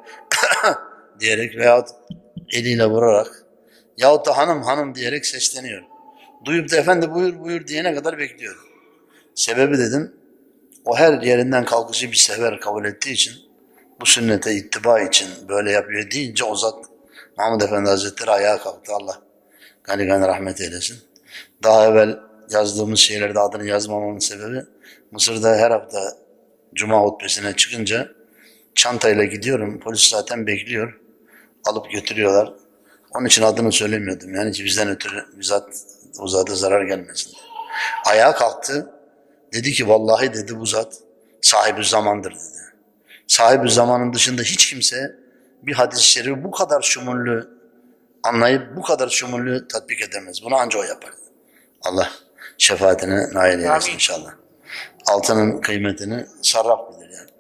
diyerek veyahut eliyle vurarak yahut da hanım hanım diyerek sesleniyor. Duyup da efendi buyur buyur diyene kadar bekliyor. Sebebi dedim, o her yerinden kalkışı bir sefer kabul ettiği için, bu sünnete ittiba için böyle yapıyor deyince o zat Mahmud Efendi Hazretleri ayağa kalktı. Allah gani gani rahmet eylesin. Daha evvel yazdığımız şeylerde adını yazmamamın sebebi, Mısır'da her hafta Cuma hutbesine çıkınca çantayla gidiyorum. Polis zaten bekliyor. Alıp götürüyorlar. Onun için adını söylemiyordum. Yani ki bizden ötürü bizzat o zata zarar gelmesin. Ayağa kalktı. Dedi ki vallahi dedi bu zat sahibi zamandır dedi. Sahibi zamanın dışında hiç kimse bir hadis-i şerifi bu kadar şumullü anlayıp bu kadar şumullü tatbik edemez. Bunu anca o yapar. Allah şefaatine nail eylesin inşallah. Altının kıymetini sarraf bilir yani.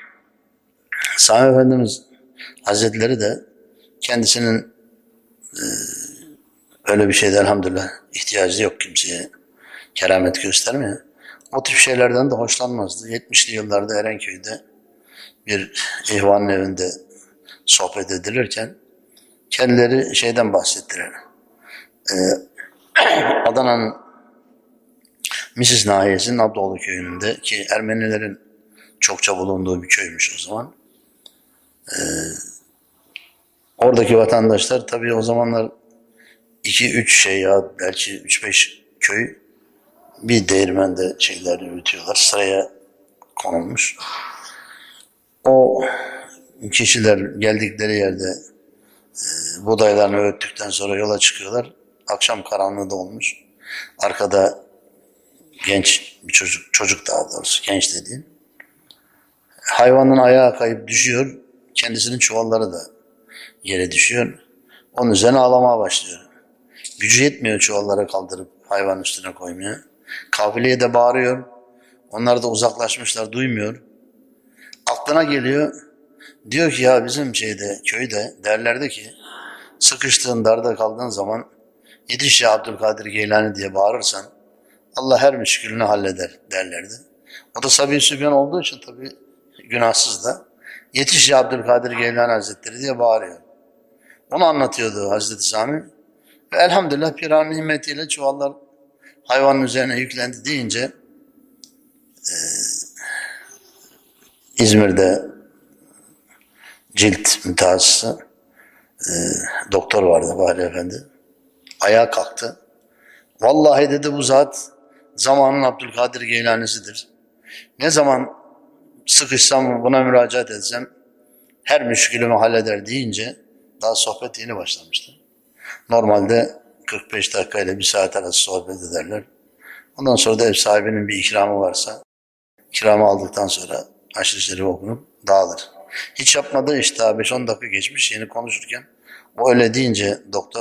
Sami Efendimiz Hazretleri de kendisinin e, öyle bir şeyde elhamdülillah ihtiyacı yok kimseye keramet göstermeye. O tip şeylerden de hoşlanmazdı. yetmişli yıllarda Erenköy'de bir ihvanın evinde sohbet edilirken kendileri şeyden bahsettiler. Ee, Adana'nın Misis Nahiyesi'nin Abdoğlu köyünde ki Ermenilerin çokça bulunduğu bir köymüş o zaman. Ee, oradaki vatandaşlar tabii o zamanlar iki üç şey ya belki üç beş köy bir değirmende şeyler yürütüyorlar. Sıraya konulmuş. O kişiler geldikleri yerde e, buğdaylarını öğüttükten sonra yola çıkıyorlar. Akşam karanlığı da olmuş. Arkada genç bir çocuk, çocuk daha doğrusu genç dediğim. Hayvanın ayağı kayıp düşüyor. Kendisinin çuvalları da yere düşüyor. Onun üzerine ağlamaya başlıyor. Gücü yetmiyor çuvallara kaldırıp hayvanın üstüne koymaya. Kafileye de bağırıyor. Onlar da uzaklaşmışlar, duymuyor. Aklına geliyor. Diyor ki ya bizim şeyde, köyde derlerdi ki sıkıştığın, darda kaldığın zaman yetiş ya Abdülkadir Geylani diye bağırırsan Allah her müşkülünü halleder derlerdi. O da Sabi Sübyan olduğu için tabii günahsız da yetiş ya Abdülkadir Geylani Hazretleri diye bağırıyor. Onu anlatıyordu Hazreti Sami. Ve elhamdülillah Pira'nın himmetiyle çuvallar hayvanın üzerine yüklendi deyince e, İzmir'de cilt mütehassısı e, doktor vardı Bahri Efendi. Ayağa kalktı. Vallahi dedi bu zat zamanın Abdülkadir Geylanisidir. Ne zaman sıkışsam buna müracaat etsem her müşkülümü halleder deyince daha sohbet yeni başlamıştı. Normalde kırk beş dakika ile bir saat arası sohbet ederler. Ondan sonra da ev sahibinin bir ikramı varsa ikramı aldıktan sonra haşr-ı şerif okunup dağılır. Hiç yapmadığı iş daha beş on dakika geçmiş yeni konuşurken o öyle deyince doktor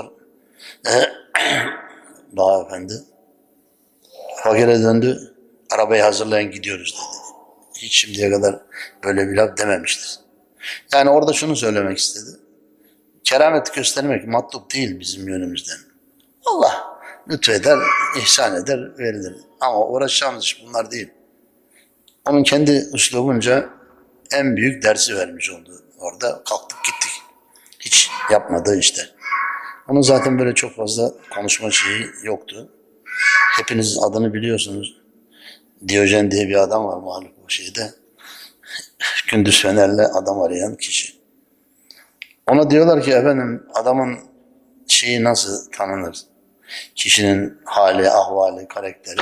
Bağ Efendi fakire döndü, arabayı hazırlayın gidiyoruz dedi. Hiç şimdiye kadar böyle bir laf dememiştir. Yani orada şunu söylemek istedi. Keramet göstermek matlub değil bizim yönümüzden. Allah lütfeder, ihsan eder, verilir. Ama uğraşacağımız iş bunlar değil. Onun kendi üslubunca en büyük dersi vermiş oldu. Orada kalktık gittik. Hiç yapmadığı işler. Onun zaten böyle çok fazla konuşma şeyi yoktu. Hepiniz adını biliyorsunuz. Diyojen diye bir adam var malum bu şeyde. Gündüz fenerle adam arayan kişi. Ona diyorlar ki efendim adamın şeyi nasıl tanınır? Kişinin hali, ahvali, karakteri.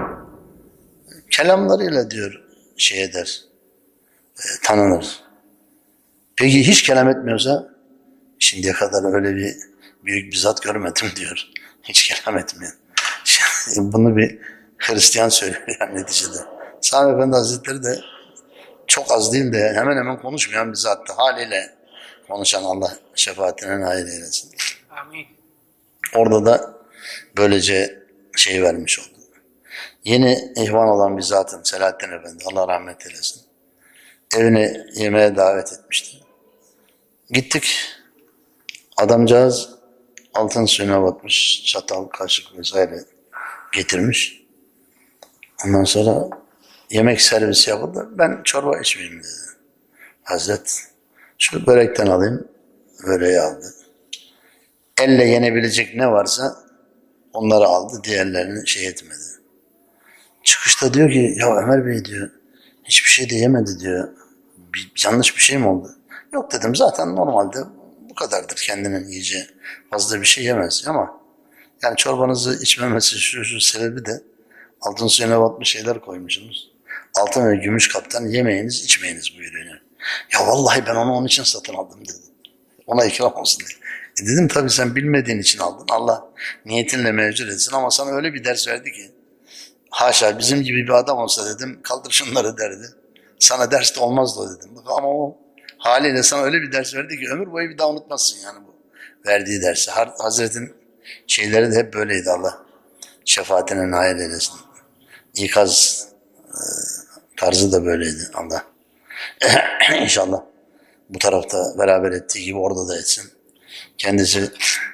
Kelamlarıyla diyor şey eder, e, tanınır. Peki hiç kelam etmiyorsa şimdiye kadar öyle bir büyük bir zat görmedim diyor. Hiç kelam etmeyen. Bunu bir Hristiyan söylüyor yani neticede. Sami Efendi Hazretleri de çok az değil de hemen hemen konuşmayan bir zattı. Haliyle konuşan Allah şefaatine nail eylesin. Amin. Orada da böylece şey vermiş oldu. Yeni ihvan olan bir zatın Selahattin Efendi Allah rahmet eylesin. Evine yemeğe davet etmişti. Gittik. Adamcağız altın suyuna batmış. Çatal, kaşık vesaire getirmiş. Ondan sonra yemek servisi yapıldı. Ben çorba içmeyeyim dedi. Hazret şu börekten alayım. Böreği aldı. Elle yenebilecek ne varsa onları aldı. Diğerlerini şey etmedi. Çıkışta diyor ki ya Ömer Bey diyor hiçbir şey de yemedi diyor. Bir, yanlış bir şey mi oldu? Yok dedim zaten normalde bu kadardır kendinin yiyeceği. Fazla bir şey yemez ama yani çorbanızı içmemesi şu, şu sebebi de altın suyuna batmış şeyler koymuşsunuz. Altın ve gümüş kaptan yemeyiniz içmeyiniz buyuruyor. Ya vallahi ben onu onun için satın aldım dedi. Ona ikram olsun dedi. E dedim tabii sen bilmediğin için aldın. Allah niyetinle mevcut etsin ama sana öyle bir ders verdi ki haşa bizim gibi bir adam olsa dedim kaldır şunları derdi. Sana ders de olmazdı o dedim. Ama o haliyle sana öyle bir ders verdi ki ömür boyu bir daha unutmazsın yani bu verdiği dersi. Hazretin şeyleri de hep böyleydi Allah. Şefaatine nail eylesin. İkaz e, tarzı da böyleydi Allah. İnşallah bu tarafta beraber ettiği gibi orada da etsin. Kendisi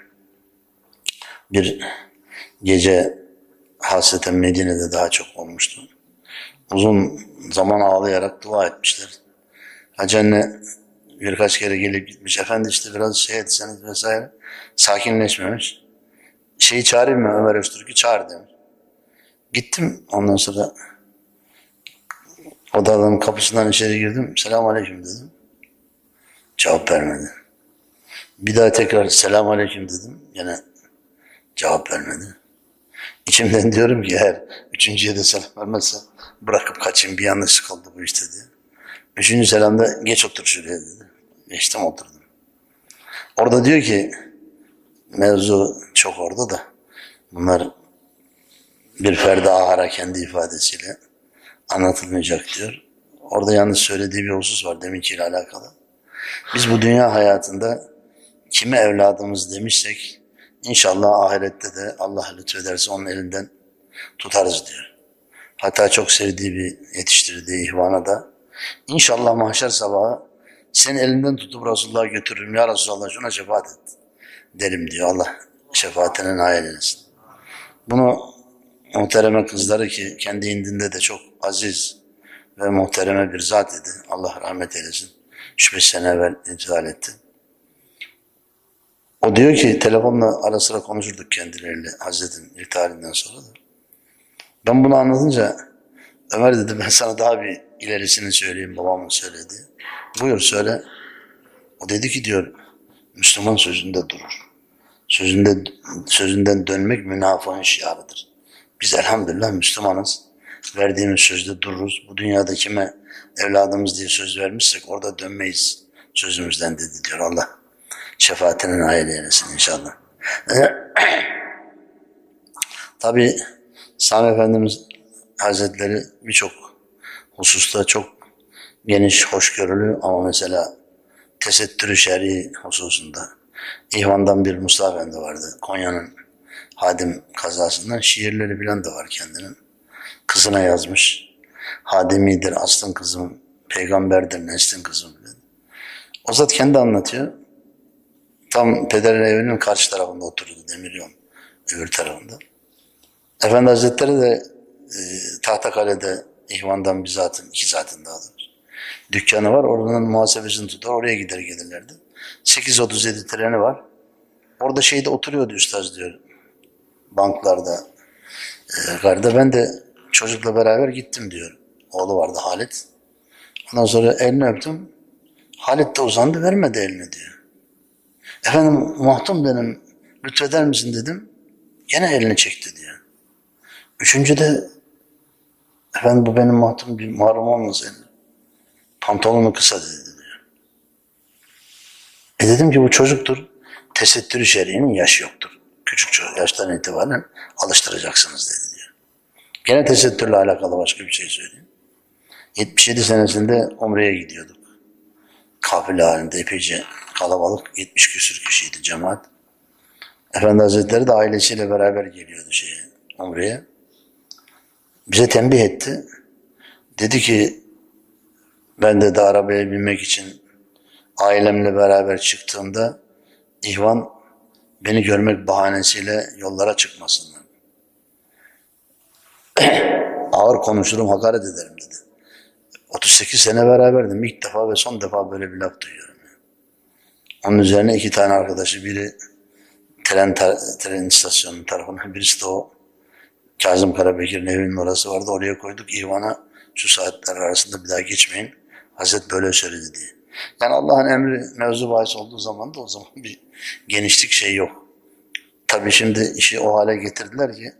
bir gece hasreten Medine'de daha çok olmuştu. Uzun zaman ağlayarak dua etmişler. Hacı anne birkaç kere gelip gitmiş. Efendi işte biraz şey etseniz vesaire. Sakinleşmemiş. Şeyi çağırayım mı Ömer Öztürk'ü çağır demiş. Gittim ondan sonra odanın kapısından içeri girdim. Selamünaleyküm dedim. Cevap vermedi. Bir daha tekrar selamünaleyküm dedim. Yine cevap vermedi. İçimden diyorum ki eğer üçüncüye de selam vermezse bırakıp kaçayım bir yanlışlık oldu bu işte diye. Üçüncü selamda geç otur şuraya dedi. Geçtim oturdum. Orada diyor ki mevzu çok orada da bunlar bir ferdi ahara kendi ifadesiyle anlatılmayacak diyor. Orada yalnız söylediği bir husus var deminkiyle alakalı. Biz bu dünya hayatında kime evladımız demişsek İnşallah ahirette de Allah lütfederse onun elinden tutarız diyor. Hatta çok sevdiği bir yetiştirdiği ihvana da İnşallah mahşer sabahı senin elinden tutup Resulullah'a götürürüm. Ya Resulallah şuna şefaat et derim diyor. Allah şefaatine nail eylesin. Bunu muhtereme kızları ki kendi indinde de çok aziz ve muhtereme bir zat idi. Allah rahmet eylesin. Üç beş sene evvel intihal etti. O diyor ki telefonla ara sıra konuşurduk kendileriyle Hazretin irtihalinden sonra da. Ben bunu anlatınca Ömer dedi ben sana daha bir ilerisini söyleyeyim babamın söylediği. Buyur söyle. O dedi ki diyor Müslüman sözünde durur. Sözünde, sözünden dönmek münafığın şiarıdır. Biz elhamdülillah Müslümanız. Verdiğimiz sözde dururuz. Bu dünyada kime evladımız diye söz vermişsek orada dönmeyiz sözümüzden dedi diyor Allah. Şefaatine nail eylesin inşallah. Tabi Sami Efendimiz Hazretleri birçok hususta çok geniş, hoşgörülü ama mesela tesettürü şer'i hususunda İhvan'dan bir Mustafa Efendi vardı. Konya'nın hadim kazasından şiirleri falan da var kendinin. Kızına yazmış. Hadimidir aslın kızım, peygamberdir neslin kızım. O zat kendi anlatıyor. Tam pederin evinin karşı tarafında oturdu Demiryol öbür tarafında. Efendi Hazretleri de e, Tahtakale'de İhvan'dan bir zatın, iki zatın daha doğrusu dükkanı var. Oradan muhasebesini tutar. Oraya gider gelirlerdi. sekiz otuz yedi treni var. Orada şeyde oturuyordu üstaz diyor. Banklarda. E, garda. Ben de çocukla beraber gittim diyor. Oğlu vardı Halit. Ondan sonra elini öptüm. Halit de uzandı, vermedi elini diyor. Efendim muhtum benim, lütfeder misin dedim. Gene elini çekti diyor. Üçüncü de efendim bu benim muhtum, bir mahrum olmasın. Pantolonu kısa dedi diyor. E dedim ki bu çocuktur. Tesettür-i şer'inin yaşı yoktur. Küçük çocuk, yaştan itibaren alıştıracaksınız dedi diyor. Gene tesettürle alakalı başka bir şey söyleyeyim. yetmiş yedi senesinde Umre'ye gidiyorduk. Kafile halinde epeyce kalabalık, yetmiş küsür kişiydi cemaat. Efendi Hazretleri de ailesiyle beraber geliyordu şeye, Umre'ye. Bize tembih etti. Dedi ki ben de, de arabaya binmek için ailemle beraber çıktığımda İhvan beni görmek bahanesiyle yollara çıkmasınlar. Ağır konuşurum, hakaret ederim dedi. otuz sekiz sene beraberdim. İlk defa ve son defa böyle bir laf duyuyorum. Onun üzerine iki tane arkadaşı, biri tren, tren istasyonunun tarafına, birisi de o Kazım Karabekir'in evinin orası vardı. Oraya koyduk. İhvan'a şu saatler arasında bir daha geçmeyin. Hazret böyle söyledi diye. Yani Allah'ın emri mevzu bahis olduğu zaman da o zaman bir genişlik şey yok. Tabii şimdi işi o hale getirdiler ki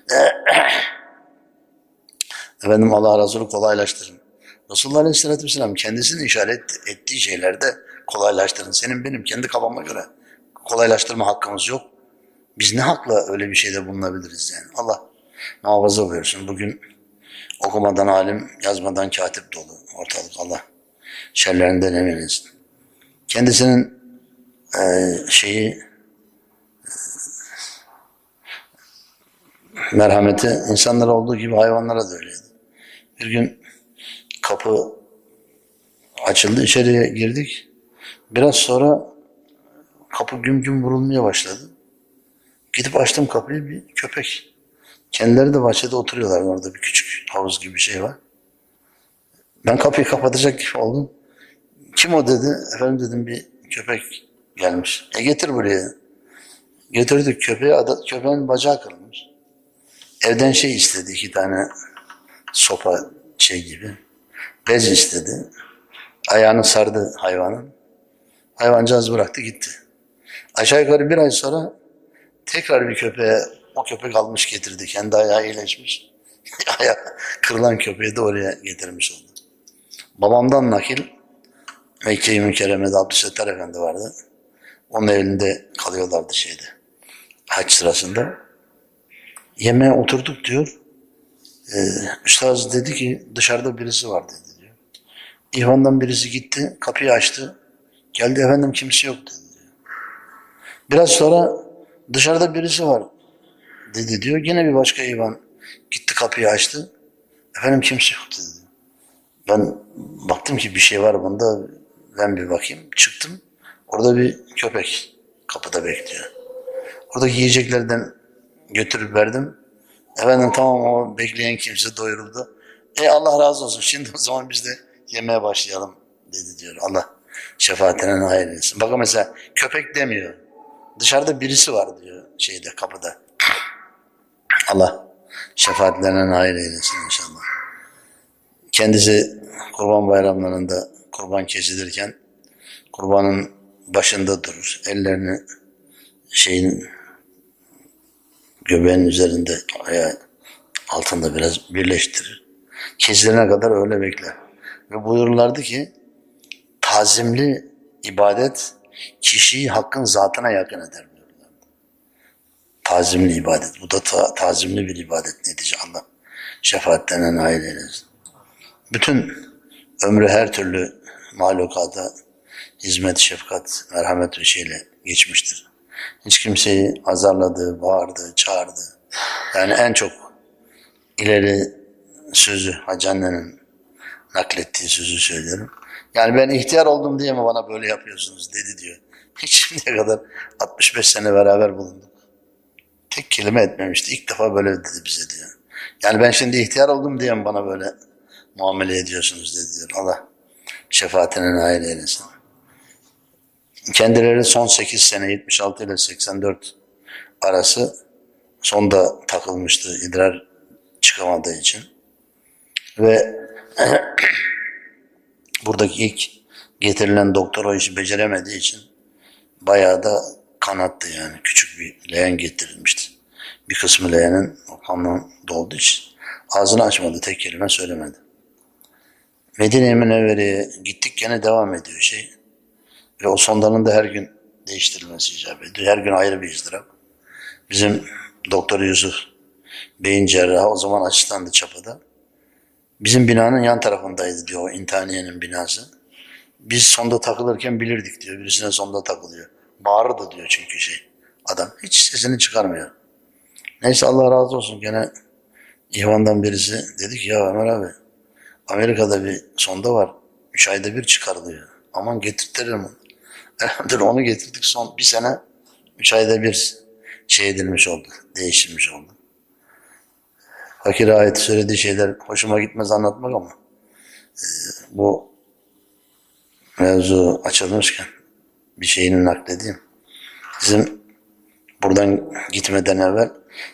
efendim Allah Resulü kolaylaştırın. Resulullah Aleyhisselatü Vesselam kendisinin işaret ettiği şeylerde kolaylaştırın. Senin benim kendi kafama göre kolaylaştırma hakkımız yok. Biz ne hakla öyle bir şeyde bulunabiliriz yani. Allah muhafaza buyursun. Bugün okumadan alim, yazmadan katip dolu ortalık. Allah şerlerinden emin etsin. Kendisinin e, şeyi merhameti insanlara olduğu gibi hayvanlara da öyleydi. Bir gün kapı açıldı, içeriye girdik. Biraz sonra kapı güm güm vurulmaya başladı. Gidip açtım kapıyı, bir köpek. Kendileri de bahçede oturuyorlar, orada bir küçük havuz gibi bir şey var. Ben kapıyı kapatacak gibi oldum. Kim o dedi. Efendim dedim bir köpek gelmiş. E getir buraya. Getirdik köpeği, köpeğin bacağı kırılmış. Evden şey istedi, iki tane sopa şey gibi. Bez istedi. Ayağını sardı hayvanın. Hayvancağız bıraktı gitti. Aşağı yukarı bir ay sonra tekrar bir köpeğe, o köpek almış getirdi. Kendi ayağı iyileşmiş. Ayağı kırılan köpeği de oraya getirmiş oldu. Babamdan nakil, Mekke-i Mükerreme'de Abdüsettar Efendi vardı. Onun evinde kalıyorlardı şeyde, hac sırasında. Yemeğe oturduk diyor. Ee, Üstaz dedi ki dışarıda birisi var dedi diyor. İhvan'dan birisi gitti, kapıyı açtı. Geldi efendim kimse yok dedi diyor. Biraz sonra dışarıda birisi var dedi diyor. Yine bir başka İhvan gitti, kapıyı açtı. Efendim kimse yok dedi diyor. Ben baktım ki bir şey var bunda. Ben bir bakayım. Çıktım. Orada bir köpek kapıda bekliyor. Oradaki yiyeceklerden götürüp verdim. Efendim tamam, o bekleyen kimse doyuruldu. E Allah razı olsun. Şimdi o zaman biz de yemeye başlayalım dedi diyor. Allah şefaatine nail etsin. Bakın mesela köpek demiyor. Dışarıda birisi var diyor şeyde, kapıda. Allah şefaatlerine nail eylesin inşallah. Kendisi kurban bayramlarında kurban kesilirken kurbanın başında durur. Ellerini şeyin göbeğin üzerinde, ayağı altında biraz birleştirir. Kesilene kadar öyle bekler. Ve buyururlardı ki tazimli ibadet kişiyi hakkın zatına yakın eder buyururlardı. Tazimli ibadet. Bu da ta tazimli bir ibadet netice. Allah şefaatlerine nail eylesin. Bütün ömrü her türlü mahlukata hizmet, şefkat, merhamet ve şeyle geçmiştir. Hiç kimseyi azarladı, bağırdı, çağırdı. Yani en çok ileri sözü Hacı annenin naklettiği sözü söylüyorum. Yani ben ihtiyar oldum diye mi bana böyle yapıyorsunuz dedi diyor. Hiç şimdiye kadar altmış beş sene beraber bulunduk. Tek kelime etmemişti. İlk defa böyle dedi bize diyor. Yani ben şimdi ihtiyar oldum diye bana böyle muamele ediyorsunuz dedi diyor. Allah şefaatine nail eylesin. Kendileri son sekiz sene yetmiş altı ile seksen dört arası sonda takılmıştı idrar çıkamadığı için. Ve buradaki ilk getirilen doktor o işi beceremediği için bayağı da kanattı yani. Küçük bir leğen getirilmişti. Bir kısmı leğenin o kanla dolduğu için ağzını açmadı, tek kelime söylemedi. Medine-i Münevvere'ye gittik, gene devam ediyor şey. Ve o sondanın da her gün değiştirilmesi icap ediyor. Her gün ayrı bir ızdırap. Bizim Doktor Yusuf beyin cerrahı o zaman asistandı Çapa'da. Bizim binanın yan tarafındaydı diyor o intihaniyenin binası. Biz sonda takılırken bilirdik diyor. Birisine sonda takılıyor. Bağırırdı diyor çünkü şey adam. Hiç sesini çıkarmıyor. Neyse Allah razı olsun, gene İhvan'dan birisi dedi ki ya Ömer abi Amerika'da bir sonda var. Üç ayda bir çıkarılıyor. Aman getirtirim onu. Elhamdülillah onu getirdik, son bir sene üç ayda bir şey edilmiş oldu. Değiştirilmiş oldu. Fakir ayet söylediği şeyler hoşuma gitmez anlatmak ama e, bu mevzu açılmışken bir şeyini nakledeyim. Bizim buradan gitmeden evvel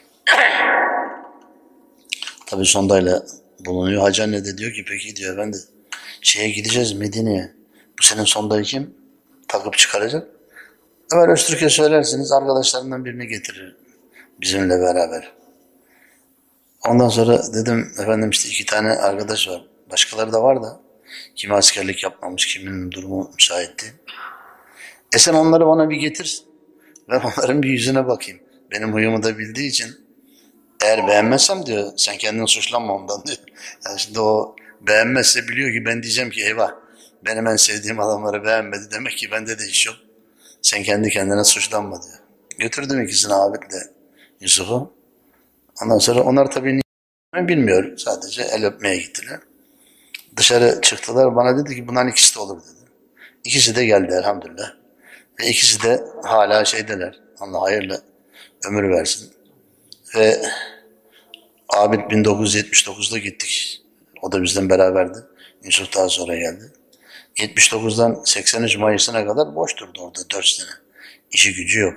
tabii sondayla bulunuyor. Hacı anne de diyor ki peki diyor efendi şeye gideceğiz Medine'ye. Bu senin sondayı kim takıp çıkaracak? Ömer Öztürk'e söylersiniz, arkadaşlarından birini getirir bizimle beraber. Ondan sonra dedim efendim işte iki tane arkadaş var. Başkaları da var da kimi askerlik yapmamış, kiminin durumu müsait değil. E sen onları bana bir getir. Ben onların bir yüzüne bakayım. Benim huyumu da bildiği için eğer beğenmezsem diyor sen kendini suçlanma ondan diyor. Yani şimdi o beğenmezse biliyor ki ben diyeceğim ki eyvah benim en sevdiğim adamları beğenmedi. Demek ki bende de iş yok. Sen kendi kendine suçlanma diyor. Götürdüm ikisini Abid'le Yusuf'u. Ondan sonra onlar tabii niye bilmiyor. Sadece el öpmeye gittiler. Dışarı çıktılar. Bana dedi ki bunların ikisi de olur dedi. İkisi de geldi elhamdülillah. Ve ikisi de hala şeydeler. Allah hayırlı ömür versin. Ve Abid bin dokuz yüz yetmiş dokuzda gittik. O da bizden beraberdi. Yusuf daha sonra geldi. yetmiş dokuzdan seksen üç Mayıs'ına kadar boş durdu orada dört sene. İşi gücü yok.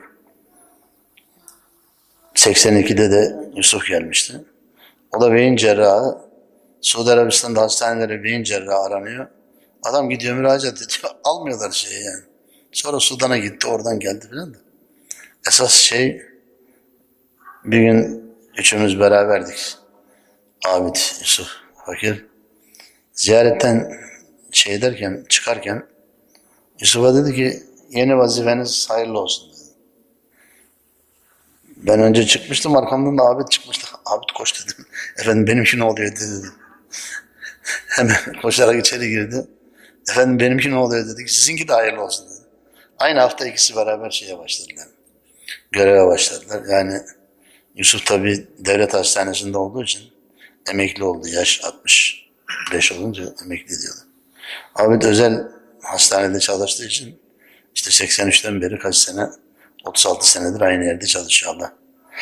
seksen ikide de Yusuf gelmişti. O da beyin cerrahı. Suudi Arabistan'da hastanelere beyin cerrahı aranıyor. Adam gidiyor müracaat ediyor. Almıyorlar şeyi yani. Sonra Sudan'a gitti, oradan geldi falan da. Esas şey, bir gün üçümüz beraberdik. Abid, Yusuf, Fakir. Ziyaretten şey derken, çıkarken Yusuf'a dedi ki yeni vazifeniz hayırlı olsun dedi. Ben önce çıkmıştım, arkamdan da Abid çıkmıştı. Abid koş dedim. Efendim benimki ne oluyor dedi. Hemen koşarak içeri girdi. Efendim benimki ne oluyor dedik. Sizinki de hayırlı olsun dedi. Aynı hafta ikisi beraber şeye başladılar. Göreve başladılar. Yani Yusuf tabii devlet hastanesinde olduğu için emekli oldu. Yaş altmış beş olunca emekli diyorlar. Abid özel hastanede çalıştığı için işte seksen üçten beri kaç sene, otuz altı senedir aynı yerde çalışıyor Allah.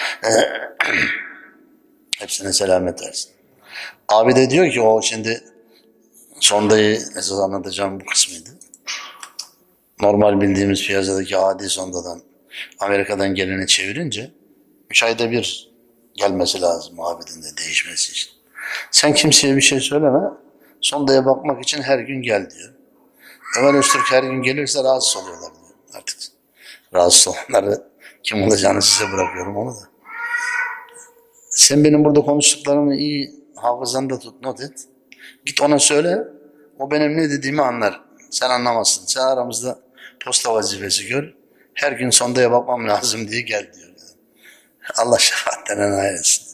Hepsine selamet versin. Abi de diyor ki o şimdi sondayı esas anlatacağım bu kısmıydı. Normal bildiğimiz piyasadaki adi sondadan Amerika'dan geleni çevirince üç ayda bir gelmesi lazım Abidin de değişmesi için. Sen kimseye bir şey söyleme, sondaya bakmak için her gün gel diyor. Ömer Öztürk her gün gelirse rahatsız oluyorlar diyor. Artık rahatsız olanları kim olacağını size bırakıyorum onu da. Sen benim burada konuştuklarımı iyi hafızanda tut, not et. Git ona söyle, o benim ne dediğimi anlar. Sen anlamazsın. Sen aramızda posta vazifesi gör. Her gün sondaya bakmam lazım diye gel diyor. Allah şefaatten nail etsin.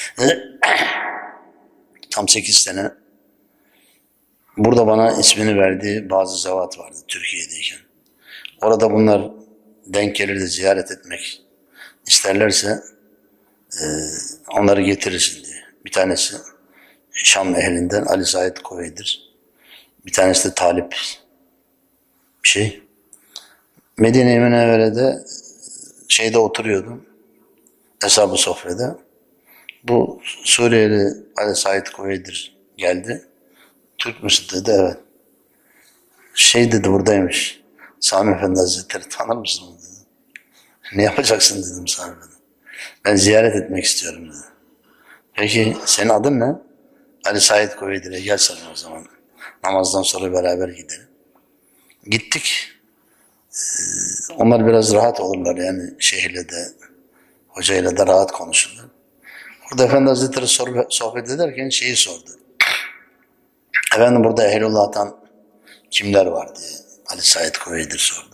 Tam sekiz sene burada bana ismini verdiği bazı zevat vardı Türkiye'deyken. Orada bunlar denk gelir de ziyaret etmek isterlerse e, onları getirirsin diye. Bir tanesi Şam ehlinden Ali Said Kovey'dir. Bir tanesi de Talip bir şey. Medine-i Münevvere'de şeyde oturuyordum. Eshab-ı Sofra'da. Bu Suriyeli Ali Said Kuveydir geldi. Türk müsün dedi, evet. Şey dedi, buradaymış. Sami Efendi Hazretleri, tanır mısın onu dedi. Ne yapacaksın dedim Sami Efendi. Ben ziyaret etmek istiyorum dedi. Peki senin adın ne? Ali Said Kuveydir'e, gel sen o zaman. Namazdan sonra beraber gidelim. Gittik. Ee, onlar biraz rahat olurlar yani, şeyhle de, hocayla da rahat konuşurlar. Burada Efendi Hazretleri sohbet ederken şeyi sordu. Efendim burada Ehlullah'tan kimler var diye Ali Said Kuveydir sordu.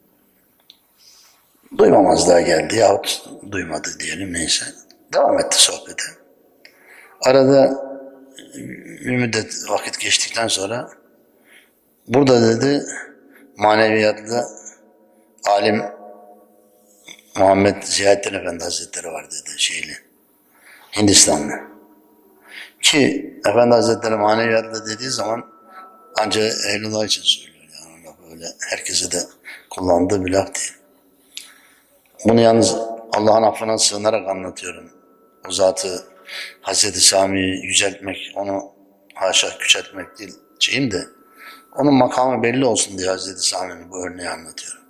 Duymamazlığa geldi yahut duymadı diyelim, neyse. Devam etti sohbete. Arada bir müddet vakit geçtikten sonra burada dedi maneviyatlı alim Muhammed Ziyaettin Efendi Hazretleri var dedi, şeyli, Hindistanlı. Ki Efendi Hazretleri maneviyatlı dediği zaman ancak Ehlullah için söylüyor. Yani böyle herkese de kullandığı bir laf değil. Bunu yalnız Allah'ın affına sığınarak anlatıyorum. O zatı Hazreti Sami'yi yüceltmek, onu haşa küçültmek değil şeyim de, onun makamı belli olsun diye Hazreti Sami'nin bu örneği anlatıyorum.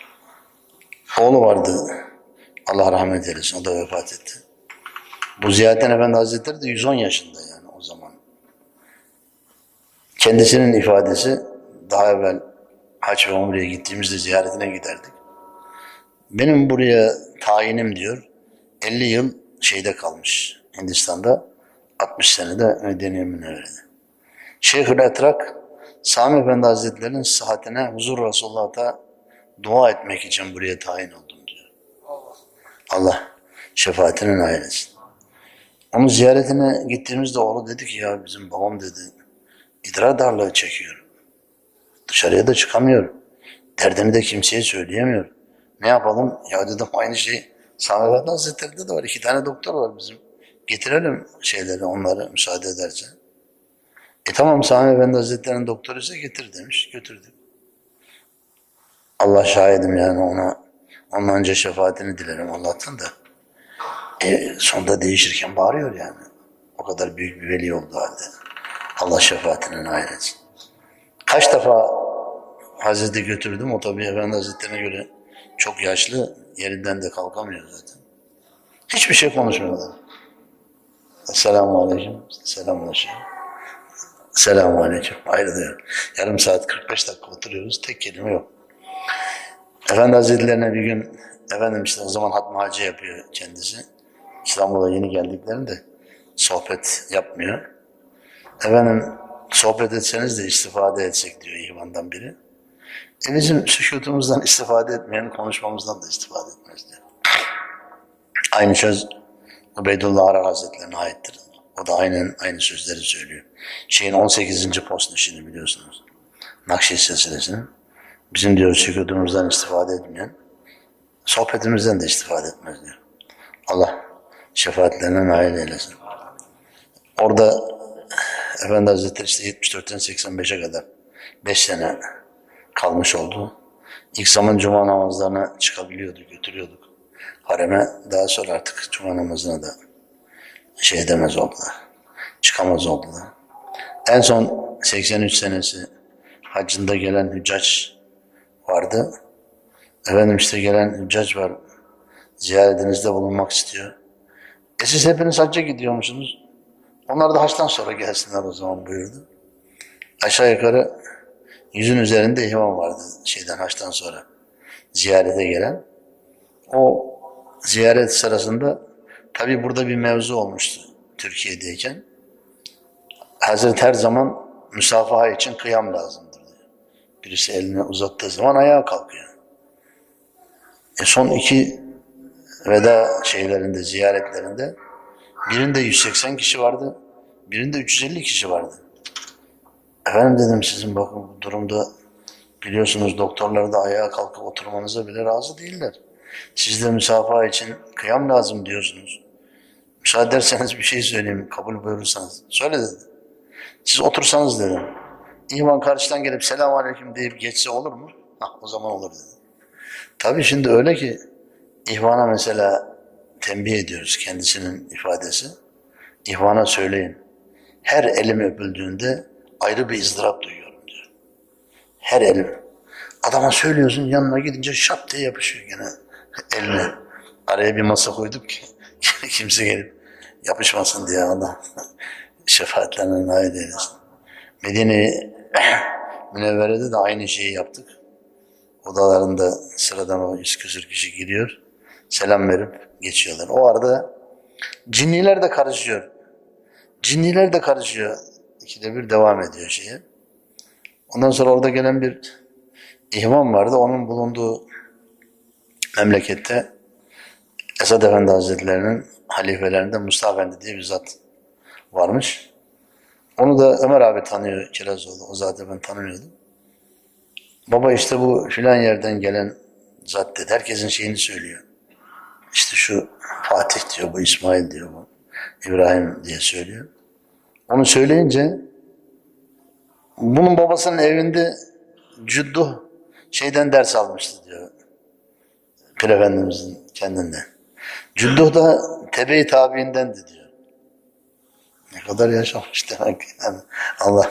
Oğlu vardı, Allah rahmet eylesin, o da vefat etti. Bu Ziyaettin Efendi Hazretleri de yüz on yaşında yani o zaman. Kendisinin ifadesi, daha evvel Haç ve Umre'ye gittiğimizde ziyaretine giderdik. Benim buraya tayinim diyor, elli yıl şeyde kalmış, Hindistan'da, altmış senede Medine-i Münevvere'de. Şeyhül Etrak, Sami Efendi Hazretleri'nin sıhhatine huzur Resulullah'ta dua etmek için buraya tayin oldum diyor. Allah şefaatine nail etsin. Onun ziyaretine gittiğimizde oğlu dedi ki, ya bizim babam dedi, idrar darlığı çekiyor. Dışarıya da çıkamıyor. Derdini de kimseye söyleyemiyor. Ne yapalım? Ya dedim aynı şey Sami Efendi Hazretleri'de de var. İki tane doktor var bizim. Getirelim şeyleri, onları müsaade ederse. E tamam, Sami Efendi Hazretleri'nin doktoru ise getir demiş. Götürdük. Allah şahidim yani, ona ondan önce şefaatini dilerim Allah'tan da. E, sonunda değişirken bağırıyor yani. O kadar büyük bir veli oldu halde. Allah şefaatine nail etsin. Kaç defa Hazreti götürdüm, o tabii Efendi Hazretleri'ne göre çok yaşlı, yerinden de kalkamıyor zaten. Hiçbir şey konuşmuyorlar. Selamun aleyküm. Selamun aleyküm. Selamun aleyküm. Ayrılıyor. Yarım saat kırk beş dakika oturuyoruz. Tek kelime yok. Efendi Hazretlerine bir gün, efendim işte o zaman hatmi hacı yapıyor kendisi. İstanbul'a yeni geldiklerinde sohbet yapmıyor. Efendim sohbet etseniz de istifade etsek diyor ihvandan biri. E bizim sükutumuzdan istifade etmeyen konuşmamızdan da istifade etmez diyor. Aynı söz Ubeydullah Arar Hazretlerine aittir. O da aynen aynı sözleri söylüyor. Şeyin on sekizinci postnişini biliyorsunuz. Nakşi silsilesinin. Bizim diyor sükutumuzdan istifade etmeyen sohbetimizden de istifade etmez diyor. Allah şefaatlerine nail eylesin. Orada Efendi Hazretleri işte yetmiş dörtten seksen beşe kadar beş sene kalmış oldu. İlk zaman cuma namazlarına çıkabiliyordu, götürüyorduk hareme. Daha sonra artık cuma namazına da şey edemez oldular, çıkamaz oldular. En son seksen üç senesi haccında gelen hüccac vardı. Efendim işte gelen hüccac var, ziyaretinizde bulunmak istiyor. E siz hepiniz hacca gidiyormuşsunuz. Onlar da haçtan sonra gelsinler o zaman buyurdu. Aşağı yukarı yüzün üzerinde ihvan vardı şeyden, haçtan sonra ziyarete gelen. O ziyaret sırasında tabi burada bir mevzu olmuştu Türkiye'deyken. Hazret her zaman müsafaha için kıyam lazımdır diyor. Birisi elini uzattığı zaman ayağa kalkıyor. E son iki veda şeylerinde, ziyaretlerinde birinde yüz seksen kişi vardı, birinde üç yüz elli kişi vardı. Efendim dedim, sizin bakın bu durumda biliyorsunuz doktorlar da ayağa kalkıp oturmanıza bile razı değiller. Siz de müsafaha için kıyam lazım diyorsunuz. Müsaade ederseniz bir şey söyleyeyim, kabul buyurursanız. Söyle dedi. Siz otursanız dedim. İman karşıdan gelip selamun aleyküm deyip geçse olur mu? Hah, o zaman olur dedi. Tabii şimdi öyle ki ihvana mesela tembih ediyoruz, kendisinin ifadesi. İhvana söyleyin. Her elim öpüldüğünde ayrı bir ızdırap duyuyorum diyor. Her elim. Adama söylüyorsun, yanına gidince şap diye yapışıyor gene eline. Araya bir masa koyduk ki kimse gelip yapışmasın diye Allah şefaatlerine nail eylesin. Medine-i Münevvere'de de aynı şeyi yaptık. Odalarında sıradan o yüz küsür kişi giriyor. Selam verip geçiyorlar. O arada cinniler de karışıyor. Cinniler de karışıyor. İkide bir devam ediyor şeye. Ondan sonra orada gelen bir ihvan vardı. Onun bulunduğu memlekette Esad Efendi Hazretleri'nin halifelerinden Mustafa Efendi diye bir zat varmış. Onu da Ömer abi tanıyor, Kirazoğlu. O zaten ben tanımıyordum. Baba işte bu filan yerden gelen zat dedi. Herkesin şeyini söylüyor. İşte şu Fatih diyor, bu İsmail diyor, bu İbrahim diye söylüyor. Onu söyleyince bunun babasının evinde Cüdduh şeyden ders almıştı diyor. Pir Efendimizin kendinden. Cüdduh da tebe-i tabiindendi diyor. Ne kadar yaşamış demek yani. Allah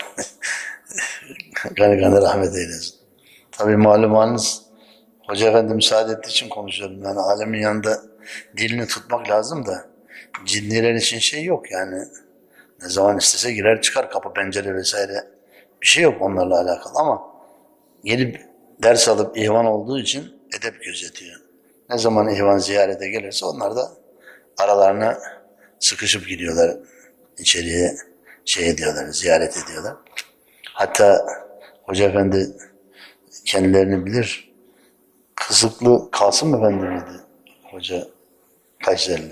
gani gani rahmet eylesin. Tabii malumunuz Hoca Efendi müsaade ettiği için konuşuyorum. Yani alemin yanında dilini tutmak lazım da cinniler için şey yok yani. Ne zaman istese girer çıkar, kapı pencere vesaire bir şey yok onlarla alakalı ama gelip ders alıp ihvan olduğu için edep gözetiyor. Ne zaman ihvan ziyarete gelirse onlar da aralarına sıkışıp gidiyorlar. İçeriye şey ediyorlar, ziyaret ediyorlar. Hatta Hoca Efendi kendilerini bilir. Kızıklı Kasım Efendi miydi? Hoca Kayserili.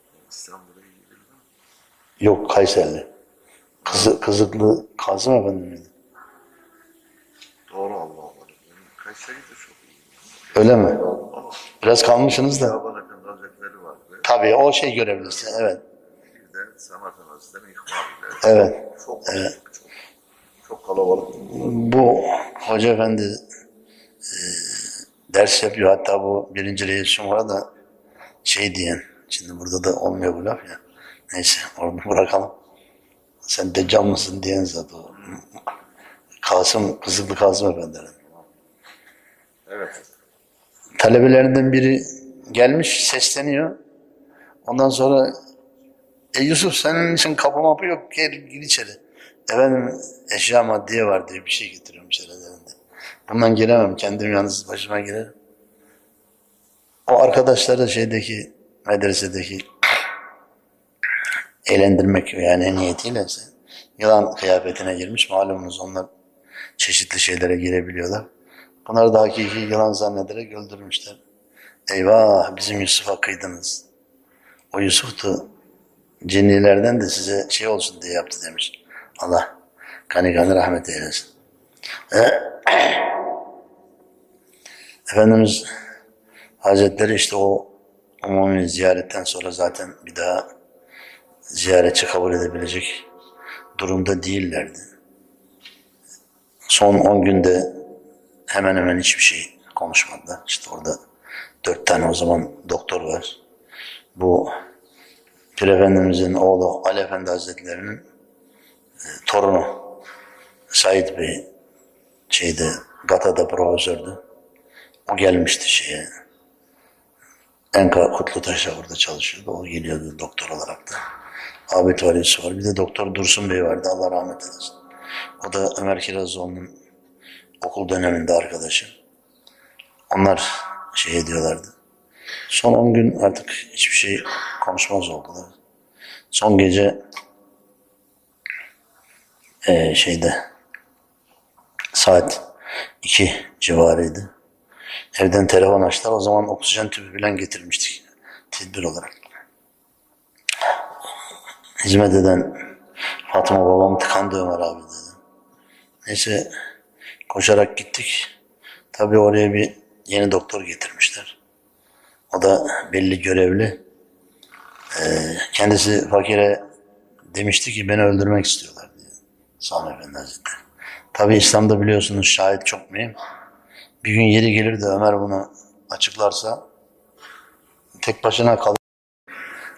Yok Kayserili. Kızı, Kızıklı Kasım Efendi miydi? Doğru Allah Allah. Kayseri de çok iyi. Öyle mi? Biraz kalmışsınız da. Şaban Efendi Hazretleri vardı. Tabii o şey görevlisi, evet. Bir de Samat Hazretleri ihvanıyla. Evet. Çok, evet. çok, çok kalabalık. Bu Hoca Efendi e, ders yapıyor. Hatta bu birinci reis Cumhur'a da şey diyen, şimdi burada da olmuyor bu laf ya. Neyse onu bırakalım. Sen deccal mısın diyen zaten o. Kasım, Kızıklı Kasım Efendi'nin. Evet. Talebelerinden biri gelmiş, sesleniyor. Ondan sonra e Yusuf senin için kapı mapı yok, gel gir içeri. Efendim eşya maddiye var diye bir şey getiriyorum içerilerinde. Bundan giremem, kendim yalnız başıma girerim. O arkadaşları şeydeki, medresedeki eğlendirmek yani niyetiyle yılan kıyafetine girmiş. Malumunuz onlar çeşitli şeylere girebiliyorlar. Bunları da hakiki yılan zannederek öldürmüşler. Eyvah bizim Yusuf'a kıydınız. O Yusuf da cinnilerden de size şey olsun diye yaptı demiş. Allah gani gani rahmet eylesin. Efendimiz Hazretleri işte o umumi ziyaretten sonra zaten bir daha ziyaretçi kabul edebilecek durumda değillerdi. Son on günde hemen hemen hiçbir şey konuşmadılar. İşte orada dört tane o zaman doktor var. Bu Pir Efendimizin oğlu Ali Efendi Hazretleri'nin e, torunu Said Bey şeyde Gata'da profesördü. O gelmişti şeye. Enka Kutlutaş'a orada çalışıyordu. O geliyordu doktor olarak da. Ahmet Valisi var. Bir de Doktor Dursun Bey vardı. Allah rahmet eylesin. O da Ömer Kirazoğlu'nun okul döneminde arkadaşı. Onlar şey ediyorlardı. Son on gün artık hiçbir şey konuşmaz oldular. Son gece e, şeyde saat iki civarıydı. Evden telefon açtılar. O zaman oksijen tüpü falan getirmiştik. Tedbir olarak. Hizmet eden Fatma babam tıkandı Ömer abi dedi. Neyse koşarak gittik. Tabii oraya bir yeni doktor getirmişler. O da belli görevli. Ee, kendisi fakire demişti ki beni öldürmek istiyorlar diye. Sami Efendi Hazretleri. Tabii İslam'da biliyorsunuz şahit çok mühim. Bir gün yeri gelir de Ömer bunu açıklarsa tek başına kalır.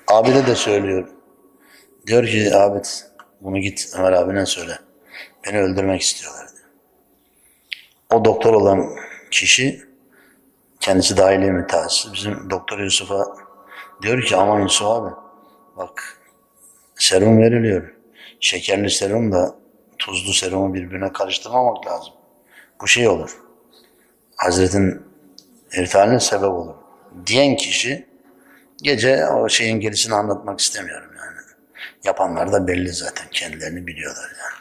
Abide de söylüyor. Diyor ki abi bunu git Ömer abine söyle. Beni öldürmek istiyorlar diyor. O doktor olan kişi kendisi dahiliye mütehassıs. Bizim doktor Yusuf'a diyor ki aman Yusuf abi bak serum veriliyor. Şekerli serumla tuzlu serumu birbirine karıştırmamak lazım. Bu şey olur. Hazretin irtihaline sebep olur. Diyen kişi gece o şeyin gerisini anlatmak istemiyorum yani. Yapanlar da belli zaten. Kendilerini biliyorlar yani.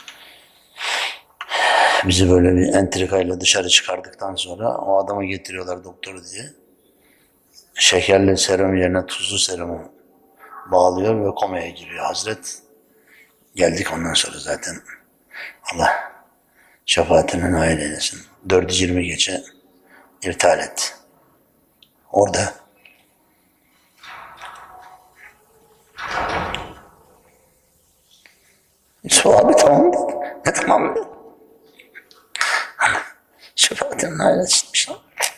Bizi böyle bir entrikayla dışarı çıkardıktan sonra o adamı getiriyorlar doktoru diye. Şekerli serum yerine tuzlu serumu bağlıyor ve komaya giriyor Hazret. Geldik ondan sonra zaten Allah şefaatine nail eylesin. dördü yirmi geçe irtihal etti. Orada Yusuf abi tamam dedi. Ne tamam dedi. Şefaatine nail etmiş.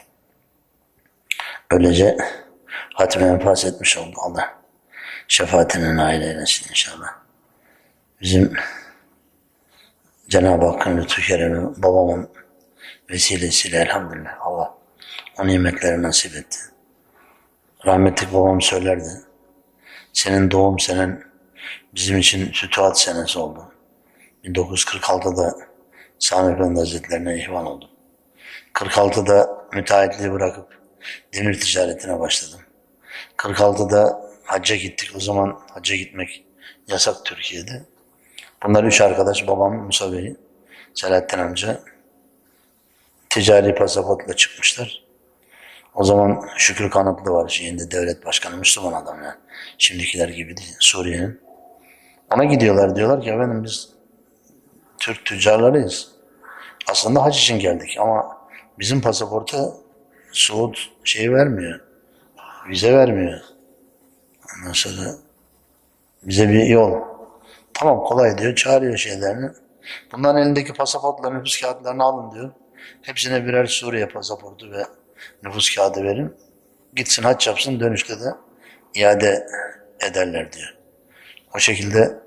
Öylece hatime enfas etmiş oldu Allah. Şefaatine nail eylesin inşallah. Bizim Cenab-ı Hakk'ın lütfu keremi babamın vesilesiyle elhamdülillah Allah o nimetleri nasip etti. Rahmetli babam söylerdi. Senin doğum senen bizim için fütuhat senesi oldu. bin dokuz yüz kırk altıda Sami Efendi Hazretlerine ihvan oldum. kırk altıda müteahhitliği bırakıp demir ticaretine başladım. kırk altıda hacca gittik. O zaman hacca gitmek yasak Türkiye'de. Bunlar üç arkadaş, babam Musa Bey, Selahattin amca ticari pasaportla çıkmışlar. O zaman Şükrü Kanıtlı var şeyinde devlet başkanı, Müslüman adam yani. Şimdikiler gibi değil, Suriye'nin. Ona gidiyorlar, diyorlar ki efendim biz Türk tüccarlarıyız. Aslında hac için geldik ama bizim pasaporta Suud şey vermiyor, vize vermiyor. Ondan sonra bize bir yol. Tamam kolay diyor, çağırıyor şeylerini. Bunların elindeki pasaportların nüfus kağıtlarını alın diyor. Hepsine birer Suriye pasaportu ve nüfus kağıdı verin. Gitsin hac yapsın, dönüşte de iade ederler diyor. O şekilde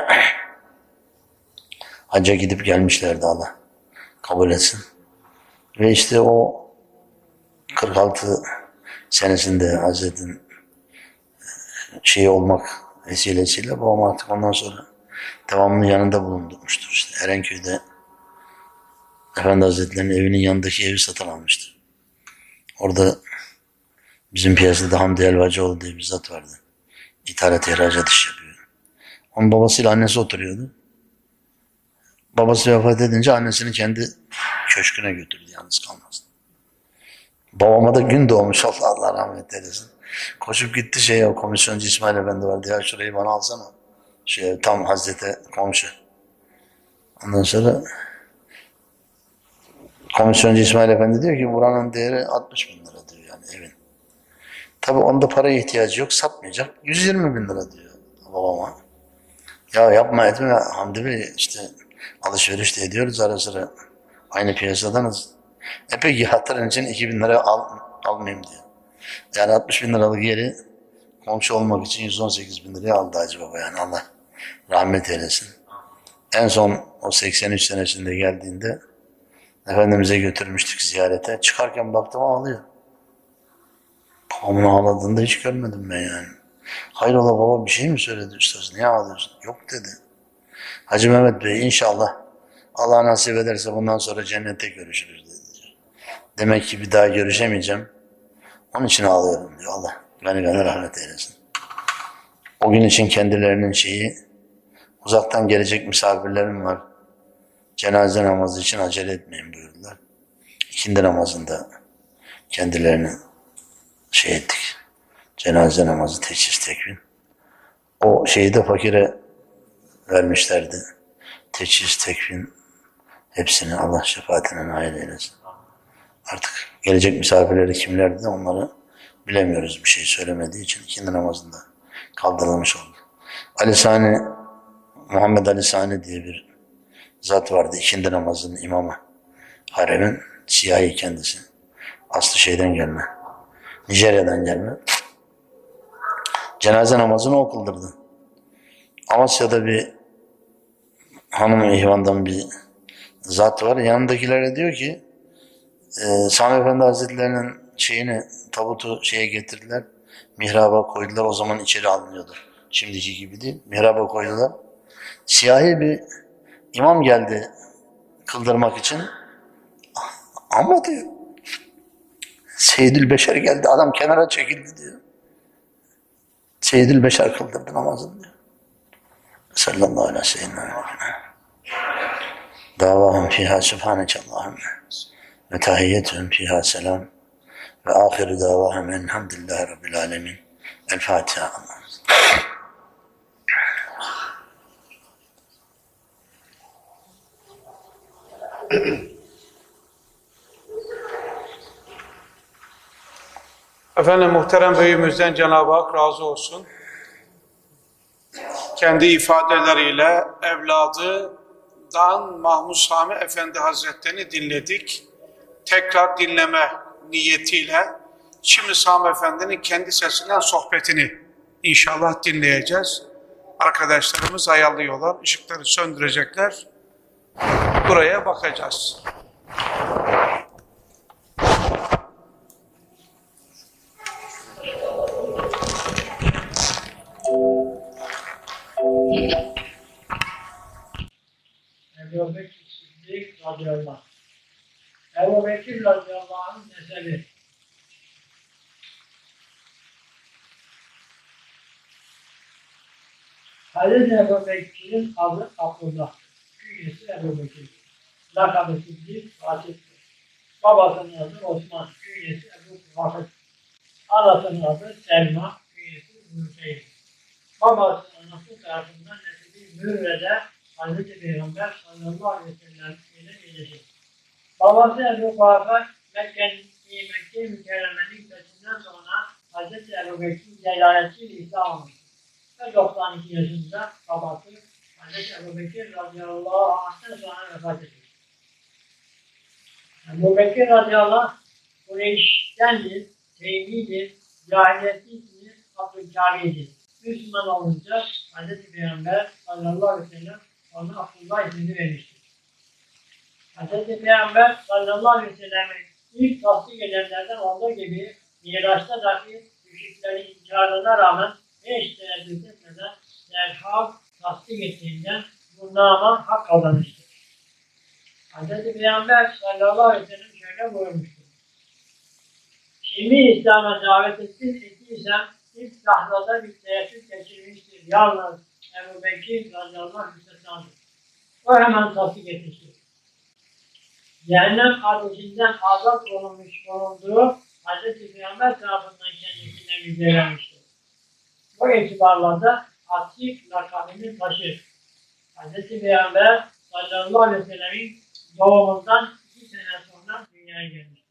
hacca gidip gelmişlerdi Allah kabul etsin. Ve işte o kırk altı senesinde Hazretin şeyi olmak vesilesiyle babam artık ondan sonra devamlı yanında bulundurmuştur. İşte Erenköy'de Efendi Hazretleri'nin evinin yanındaki evi satın almıştı. Orada bizim piyasada Hamdi Elvacıoğlu diye bir zat vardı. İthalat ihracat iş yapıyor. Onun babasıyla annesi oturuyordu. Babası vefat edince annesini kendi köşküne götürdü yalnız kalmasın. Babama da gün doğmuş Allah Allah rahmet eylesin. Koşup gitti şeye, o komisyoncu İsmail Efendi vardı. Ya şurayı bana alsana. Şey, tam Hazreti komşu. Ondan sonra komisyoncu İsmail Efendi diyor ki buranın değeri altmış bin lira diyor yani evin. Tabi onda paraya ihtiyacı yok, satmayacak. yüz yirmi bin lira diyor babama. Ya yapma etme Hamdi Bey, işte alışveriş de ediyoruz ara sıra. Aynı piyasadanız. E peki hatırın için iki bin lira al, almayayım diyor. Yani altmış bin liralık yeri komşu olmak için yüz on sekiz bin liraya aldı Hacı Baba yani Allah rahmet eylesin. En son o seksen üç senesinde geldiğinde Efendimiz'e götürmüştük ziyarete. Çıkarken baktım ağlıyor. Babamın ağladığını da hiç görmedim ben yani. Hayrola baba bir şey mi söyledi üstad? Niye ağlıyorsun? Yok dedi. Hacı Mehmet Bey inşallah Allah nasip ederse bundan sonra cennette görüşürüz dedi. Demek ki bir daha görüşemeyeceğim. Onun için ağlıyorum diyor Allah. Beni bana rahmet eylesin. O gün için kendilerinin şeyi, uzaktan gelecek misafirlerim var. Cenaze namazı için acele etmeyin buyurdular. İkindi namazında kendilerini şey ettik. Cenaze namazı, teçhiz, tekvin. O şeyi de fakire vermişlerdi. Teçhiz, tekvin hepsini Allah şefaatine nail eylesin. Artık gelecek misafirleri kimlerdi de onları bilemiyoruz bir şey söylemediği için ikindi namazında kaldırılmış oldu. Ali Sani, Muhammed Ali Sani diye bir zat vardı. İkindi namazının imamı. Haremin siyahi kendisi. Aslı şeyden gelme. Nijerya'dan gelme. cenaze namazını o kıldırdı. Amasya'da bir hanım ihvandan bir zat var. Yanındakilere diyor ki e, Sami Efendi Hazretleri'nin şeyini, tabutu şeye getirdiler. Mihraba koydular. O zaman içeri alınıyordu. Şimdiki gibi değil. Mihraba koydular. Siyahi bir imam geldi kıldırmak için. Ama diyor Seyyidül Beşer geldi. Adam kenara çekildi diyor. Seyyidül Beşer kıldırdı namazını diyor. Sallallahu aleyhi ve sellem. Davahum fiha subhaneke Allahümme ve tahiyyetühüm fiha selam ve ahiru davahum elhamdülillahi rabbil alemin. El Fatiha. Efendim muhterem büyüğümüzden Cenab-ı Hak razı olsun. Kendi ifadeleriyle evladından Mahmud Sami Efendi Hazretlerini dinledik. Tekrar dinleme niyetiyle şimdi Sami Efendi'nin kendi sesinden sohbetini inşallah dinleyeceğiz. Arkadaşlarımız ayarlıyorlar, ışıkları söndürecekler. Buraya bakacağız. Ebu Bekir Sıddık radıyallahu anh. Ebu Bekir radıyallahu anh'ın nesebi. Hazreti Ebu Bekir'in adı Abdullah. Künyesi Ebu Bekir. Lakabı Sıddık Vasit'tir. Babasının adı Osman. Künyesi Ebu Vakıf. Anasının adı Selma. Künyesi Mürseyin. Babasının anası tarafından nesebi Mürre'de Hazreti Peygamber sallallahu aleyhi ve sellem ile birleşir. Babası Ebu Bakır Mekke'nin Mekke mükerremenin fethinden sonra Hazreti Ebu Bekir celaletiyle İslam olmuştur. Ve doksan iki yaşında babası Hazreti Ebu Bekir radıyallahu anh'tan sonra vefat etmiştir. Ebu Bekir radıyallahu anh Kureyş'tendir, Teymi'dir, cahiliyetlidir, Abdülkâbi'dir. Müslüman olunca Hazreti Peygamber sallallahu aleyhi ve sellem ona Abdullah ismini vermiştir. Hazreti Peygamber sallallahu aleyhi ve sellem'in ilk tasdik edenlerden olduğu gibi Miraç'ta dahi müşriklerin inkarına rağmen hiç tereddüt etmeden derhal tasdik ettiğinden bu nama hak kazanmıştır. Hazreti Peygamber sallallahu aleyhi ve sellem şöyle buyurmuştur. Kimi İslam'a davet ettiysem ilk lahzada bir tereddüt geçirmiştir. Yalnız Ebu Bekir radıyallahu anh müstesnadır. O hemen tasdik etmiştir. Cehennem ateşinden azat olunmuş bulunduğu Hazreti Peygamber tarafından kendisine müjdelenmiştir. Bu itibarla da Atik lakabını taşır. Hazreti Peygamber sallallahu aleyhi ve sellem'in doğumundan iki sene sonra dünyaya gelmiştir.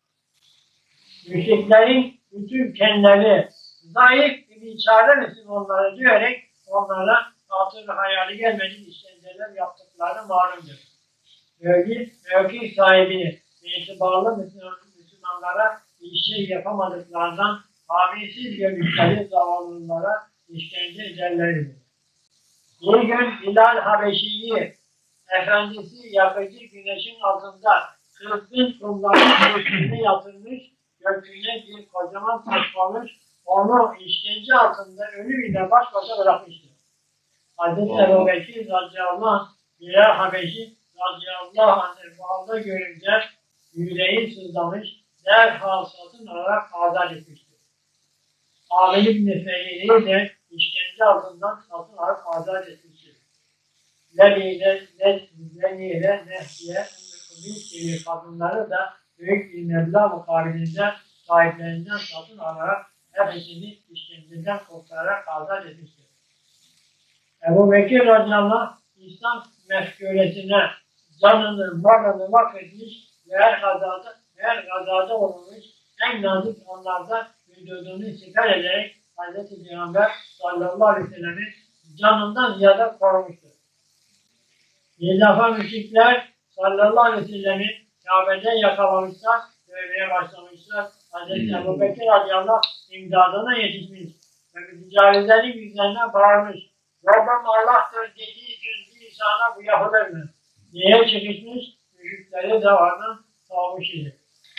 Müşriklerin bütün kendileri zayıf bir çare misin onlara diyerek onlara hatır hayali gelmediği işkenceler yaptıkları malumdur. Mevki, mevki sahibini itibarlı Müslümanlara bir şey yapamadıklarından habersiz gördükleri zavallılara işkence ederlerdir. Bir gün Hilal Habeşi'yi efendisi yakıcı güneşin altında kızgın kumların üstüne yatırmış, gökyüzüne bir kocaman taş koymuş, onu işkence altında ölümüyle baş başa bırakmıştır. Hazreti Ebu Bekir radıyallahu anh, Hilal Habeşi radıyallahu anh'ı bu halde görünce yüreği sızlamış, derhal satın alarak azat etmiştir. Ali İbni Fehri'yi de işkence altından satın alarak azat etmiştir. Lebi'de, Zeni'de, Nehdi'ye, Ümmü gibi kadınları da büyük bir meblağ mukabilinde sahiplerinden satın alarak hepsini işkenceden kurtararak azat etmiştir. Ebu Bekir radıyallahu anh, İslam mefkûresine canını, malını vakfetmiş ve her gazada, her gazada olmuş en nazik anlarda vücudunu siper ederek Hazreti Peygamber sallallahu aleyhi ve sellem'i canından ziyade korumuştur. Bir defa müşrikler sallallahu aleyhi ve sellem'i Kabe'de yakalamışlar, dövmeye başlamışlar. Hazreti Ebu Bekir radıyallahu anh imdadına yetişmiş. ve mücavizlerin yüzlerine bağırmış. Rabbim Allah'tır dediği için bir insana bu yapılır mı? Diye çıkışmış, müşrikleri de oradan savmuş idi.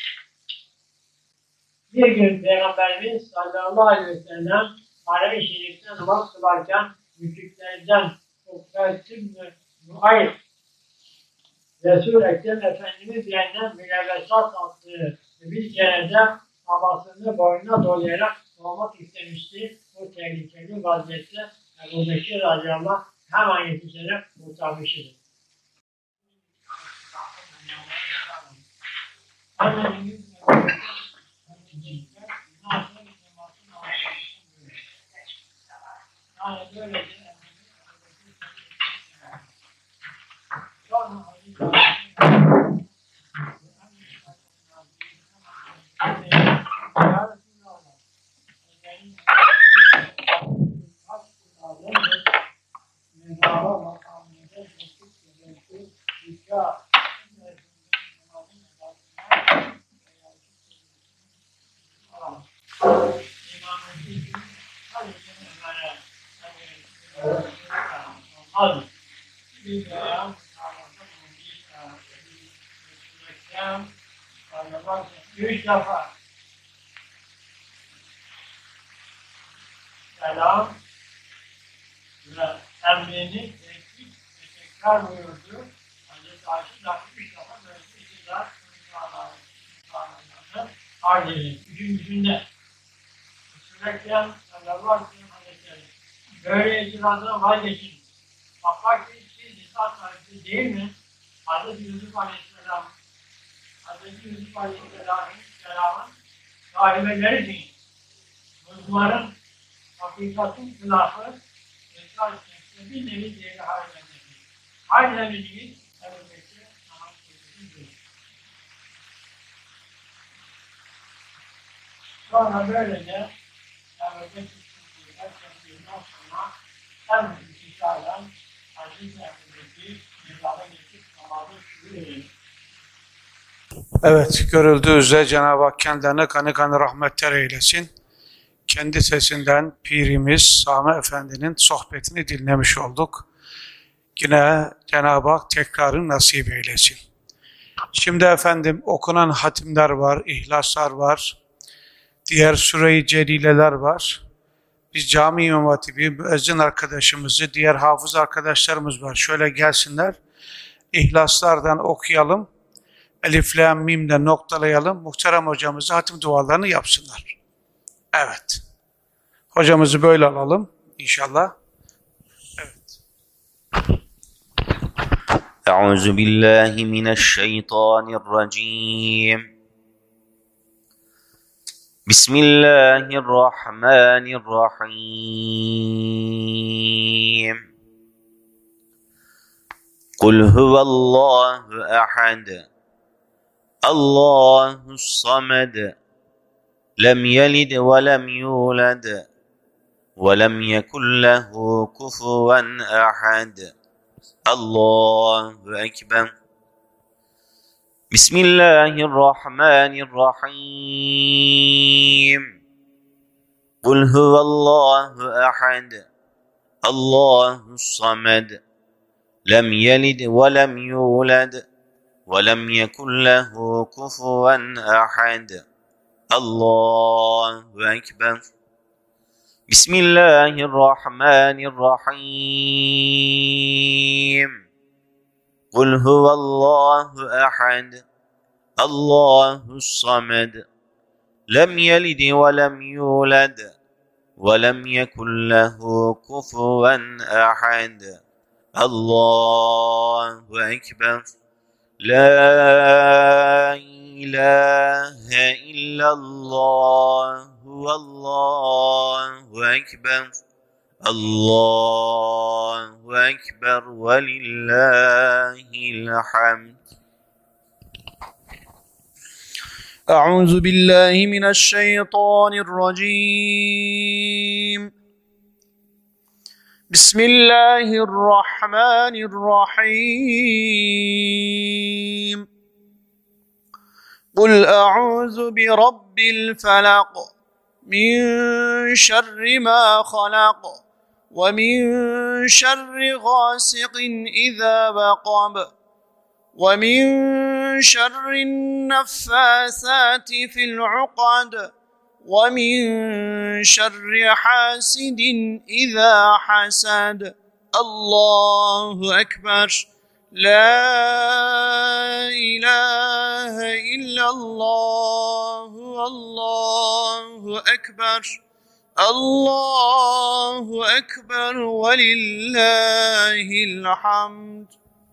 Bir gün Peygamberimiz sallallahu aleyhi ve sellem Harem-i Şerif'te namaz kılarken müşriklerden Ukbet'in Muayr Resul-i Ekrem Efendimiz yerine münevvesat attığı bir kere de babasını boynuna dolayarak olmak istemişti. Bu tehlikeli vaziyette Ebu Bekir radıyallahu anh hemen yetişerek kurtarmıştır. Üç defa selam ve emrini tehdit ve tekrar buyurdu. Hazreti Ayşe da üç defa böyle iktidar imkanlarını arz edin. Üçüncüsünde Resul-i Ekrem sallallahu aleyhi ve sellem böyle icradan vazgeçin. Bak ki siz İslam sahibi değil mi? Hazreti Yusuf Aleyhisselam Hazreti Yusuf Aleyhisselam'ın sahibeleri bunların hakikatin khilafı ve bir nevi değeri haline gelir. Aynen dediğimiz elbette namaz kılıyoruz. Sonra böylece elbette Türkiye'den kendiliğinden sonra en büyük işlerden Hazreti Emre'deki mezara geçip namazı şuur edelim. Evet, görüldüğü üzere Cenab-ı Hak kendilerine kanı kanı rahmetler eylesin. Kendi sesinden Pirimiz Sami Efendi'nin sohbetini dinlemiş olduk. Yine Cenab-ı Hak tekrarı nasip eylesin. Şimdi efendim okunan hatimler var, ihlaslar var, diğer Sure-i Celileler var. Biz Cami İmam Hatibi, müezzin arkadaşımızı, diğer hafız arkadaşlarımız var. Şöyle gelsinler, ihlaslardan okuyalım. Elif, Lam, Mim'den noktalayalım. Muhterem hocamızı hatim dualarını yapsınlar. Evet. Hocamızı böyle alalım inşallah. Evet. Euzu billahi mineşşeytanirracim. Bismillahirrahmanirrahim. Kul huvallahu ehad. Allahus samed. Lem yelid ve lem yulad ve lem yekun lehu kufuven ahad. Allahu ekber. Bismillahirrahmanirrahim. Kul huvallahu ehad. Allahus samed. Lem yelid ve lem yulad ve lem yekun lehu kufuven ahad. Allahu ekber. Bismillahirrahmanirrahim. Kul huvallahu ehad. Allahus samed. Lem yelid ve lem yulad ve lem yekun lehu kufuven ahad. Allahu ekber. La ilahe illallah. Allahu ekber. Allahu ekber ve lillahil hamd. أعوذ بالله من الشيطان الرجيم. بسم الله الرحمن الرحيم. قل أعوذ برب الفلق من شر ما خلق ومن شر غاسق إذا وقب ومن شر النفاثات في العقد ومن شر حاسد إذا حسد. الله أكبر. لا إله إلا الله. الله أكبر. الله أكبر ولله الحمد.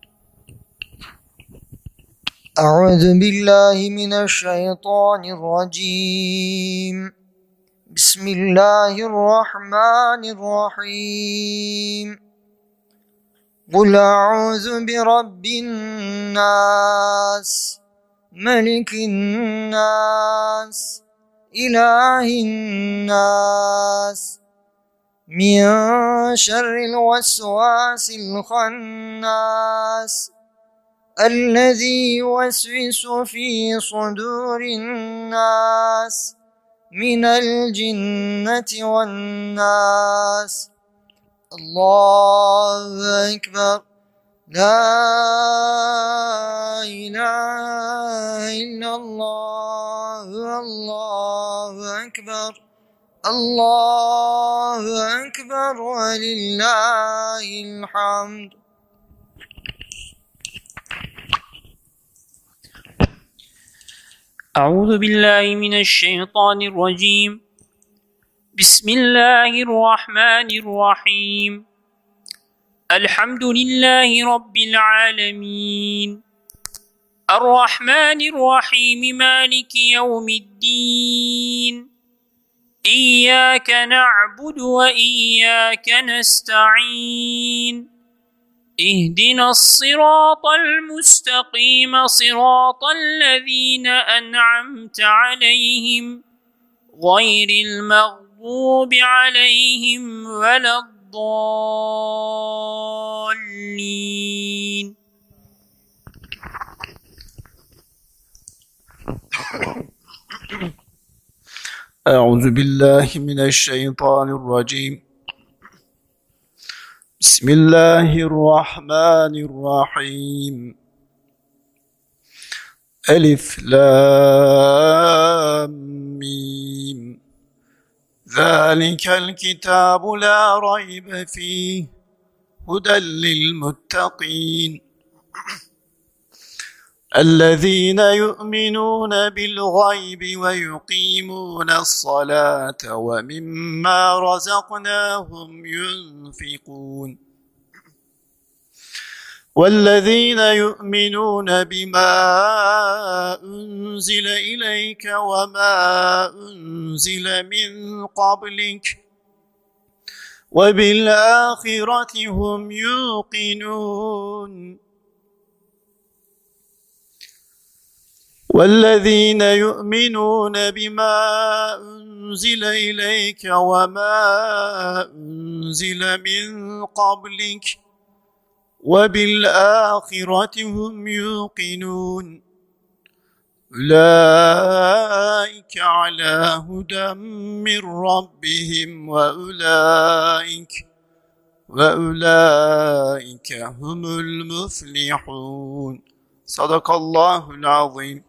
أعوذ بالله من الشيطان الرجيم. بسم الله الرحمن الرحيم. قل أعوذ برب الناس ملك الناس إله الناس من شر الوسواس الخناس الذي يوسوس في صدور الناس من الجنة والناس. الله أكبر. لا إله إلا الله. الله أكبر. الله أكبر ولله الحمد. أعوذ بالله من الشيطان الرجيم. بسم الله الرحمن الرحيم. الحمد لله رب العالمين الرحمن الرحيم مالك يوم الدين إياك نعبد وإياك نستعين اهدنا الصراط المستقيم صراط الذين أنعمت عليهم غير المغضوب عليهم ولا الضالين. أعوذ بالله من الشيطان الرجيم. بسم الله الرحمن الرحيم. ألف لام ميم. ذلك الكتاب لا ريب فيه هدى للمتقين الذين يؤمنون بالغيب ويقيمون الصلاة ومما رزقناهم ينفقون والذين يؤمنون بما أنزل إليك وما أنزل من قبلك وبالآخرة هم يوقنون والذين يؤمنون بما أنزل إليك وما أنزل من قبلك وبالآخرة هم يوقنون أولئك على هدى من ربهم وأولئك وأولئك هم المفلحون. صدق الله العظيم.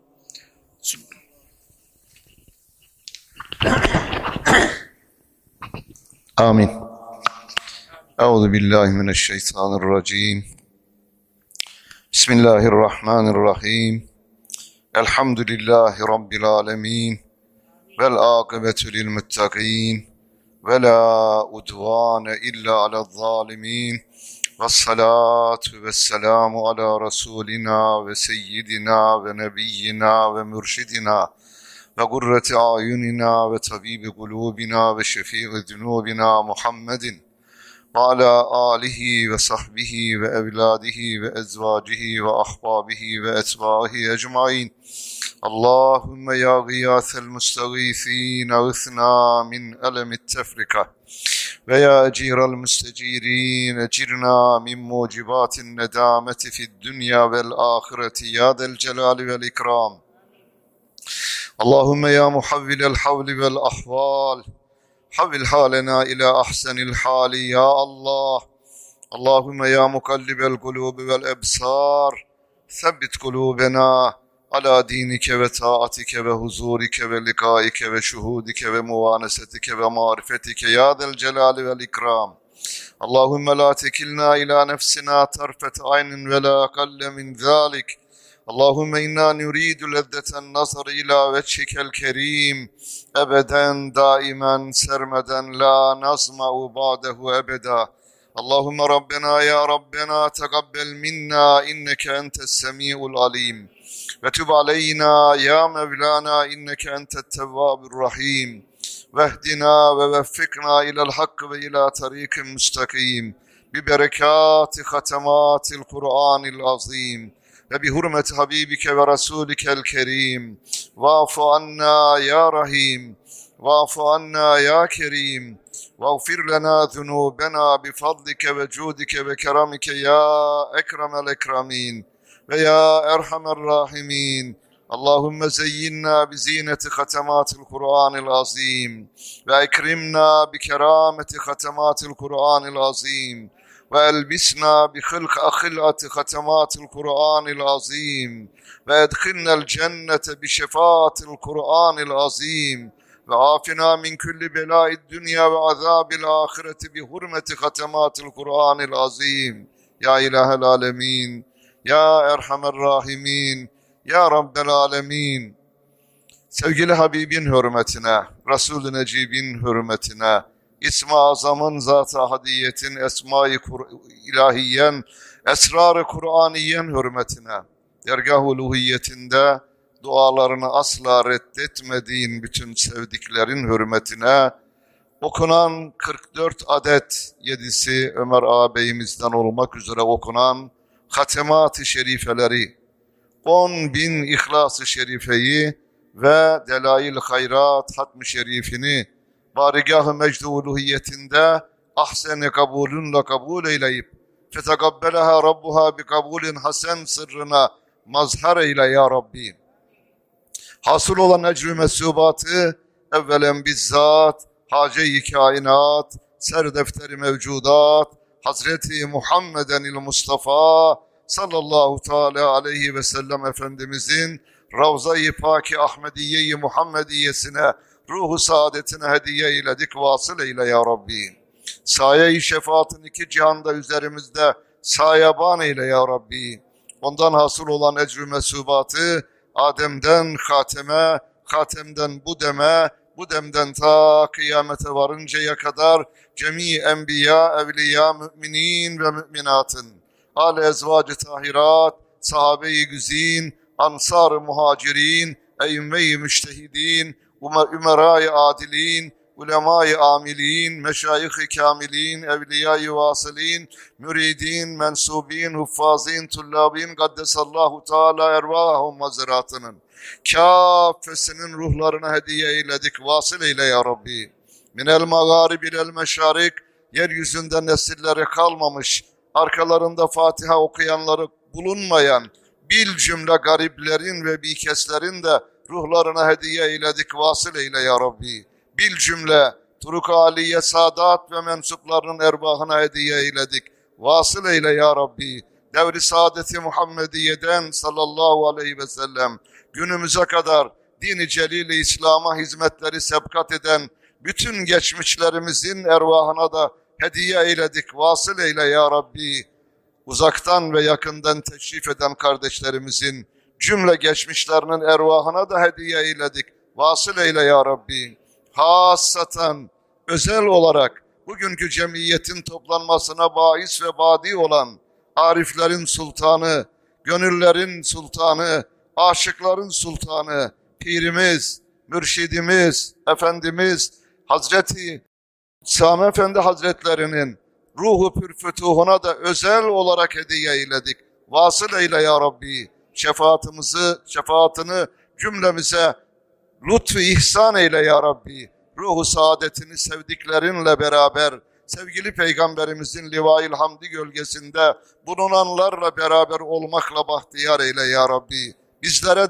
آمين. أعوذ بالله من الشيطان الرجيم. بسم الله الرحمن الرحيم. الحمد لله رب العالمين والعاقبة للمتقين ولا عدوان إلا على الظالمين والصلاة والسلام على رسولنا وسيدنا ونبينا ومرشدنا وقرة أعيننا وطبيب قلوبنا وشفيع ذنوبنا محمد وعلى آله وصحبه وأولاده وأزواجه وأحبابه وأتباعه أجمعين. اللهم يا غياث المستغيثين اغثنا من ألم التفرقة ويا أجير المستجيرين أجرنا من موجبات الندامة في الدنيا والآخرة يا ذا الجلال والإكرام. Allahümme ya muhavvilel havli vel ahval, havvil halena ila ahsenil hali ya Allah. Allahümme ya mukallibel kulubi vel ebsar, sebbit kulubena ala dinike ve taatike ve huzurike ve likaike ve şuhudike ve muvanesetike ve marifetike ya del celali vel ikram. Allahümme la tekilna ila nefsina tarfet aynin ve la akalle min zalik. Allahümme inna nuridu lezzeten nazar ila veçhikel kerim ebeden daimen sermeden la nazma'u ba'dehu ebeda. Allahümme Rabbena ya Rabbena tegabbel minna inneke entes semi'ul alim ve tub aleyna ya Mevlana inneke entet tevvabur rahim vehdina ve veffikna ilel hakkı ve ila tarikin müstakim bi berekati hatematil Kur'anil azim ve bi hurmeti habibike ve rasulikel kerim va'fu anna ya rahim va'fu anna ya kerim واغفر لنا ذنوبنا بفضلك وجودك وكرمك يا أكرم الأكرمين ويا أرحم الراحمين. اللهم زينا بزينة ختمات القرآن العظيم وأكرمنا بكرامة ختمات القرآن العظيم وألبسنا بخلق أخلقة ختمات القرآن العظيم وأدخلنا الجنة بشفاعة القرآن العظيم وعافنا من كل بلاء الدنيا وعذاب الآخرة بحرمة ختمات القرآن العظيم يا إله العالمين يا أرحم الراحمين ya Rabbel Alemin. Sevgili Habibin hürmetine, Resul-i Necib'in hürmetine, İsmi Azam'ın zat-ı hadiyetin, Esma-i ilahiyen, Esrar-ı Kur'aniyen hürmetine, dergah-ı uluhiyetinde dualarını asla reddetmediğin bütün sevdiklerin hürmetine, okunan kırk dört adet, yedisi Ömer ağabeyimizden olmak üzere okunan hatemat-ı şerifeleri, on bin İhlas-ı Şerife'yi ve Delail-i Hayrat Hatm-ı Şerifini barigah-ı mecd-i uluhiyetinde ahsen-i kabulünle kabul eyleyip fetegabbeleha Rabbuha bi kabulün hasen sırrına mazhar eyle ya Rabbi. Hasıl olan ecr-ü mesubatı evvelen bizzat hace-i kainat ser defteri mevcudat Hazreti Muhammedenil Mustafa sallallahu teala aleyhi ve sellem Efendimizin Ravza-i Pâk-i Ahmediye-i Muhammediyesine, ruhu saadetine hediye eyledik, vasıl eyle ya Rabbi. Saye-i şefaatin iki cihanda üzerimizde sayaban eyle ya Rabbi. Ondan hasıl olan ecr-ü mesubatı Adem'den Hatem'e, Hatem'den Budem'e, Budem'den ta kıyamete varıncaya kadar cemi enbiya, evliya, müminin ve müminatın, âl-i ezvâc-ı tahirat, sahabe-i güzin, ansar-ı muhacirin, eyyime-i müştehidin, ümerâ-i adilin, ulema-i amilin, meşayih-i kamilin, evliya-i vasılin, müridin, mensubin, huffazin, tullabin, gaddesallahu teâlâ ervâhum mazeratının kâffesinin ruhlarına hediye eyledik, vasıl eyle ya Rabbi. Minel mağaribil el meşarik, yeryüzünde nesilleri kalmamış, arkalarında Fatiha okuyanları bulunmayan bil cümle gariplerin ve bikeslerin de ruhlarına hediye eyledik, vasıl eyle ya Rabbi. Bil cümle Turuk-ı Aliye Sadat ve mensuplarının erbahına hediye eyledik, vasıl eyle ya Rabbi. Devri saadeti Muhammediye'den sallallahu aleyhi ve sellem günümüze kadar din-i celil-i İslam'a hizmetleri sebkat eden bütün geçmişlerimizin ervahına da hediye eyledik, vasıl eyle ya Rabbi. Uzaktan ve yakından teşrif eden kardeşlerimizin cümle geçmişlerinin ervahına da hediye eyledik, vasıl eyle ya Rabbi. Hassaten özel olarak bugünkü cemiyetin toplanmasına bahis ve badi olan ariflerin sultanı, gönüllerin sultanı, aşıkların sultanı, pirimiz, mürşidimiz, Efendimiz Hazreti Sami Efendi Hazretlerinin ruhu pür fütuhuna da özel olarak hediye eyledik. Vasıl eyle ya Rabbi. Şefaatimizi, şefaatini cümlemize lütfu ihsan eyle ya Rabbi. Ruhu saadetini sevdiklerinle beraber sevgili Peygamberimizin Livail Hamdi gölgesinde bulunanlarla beraber olmakla bahtiyar eyle ya Rabbi. Bizlere de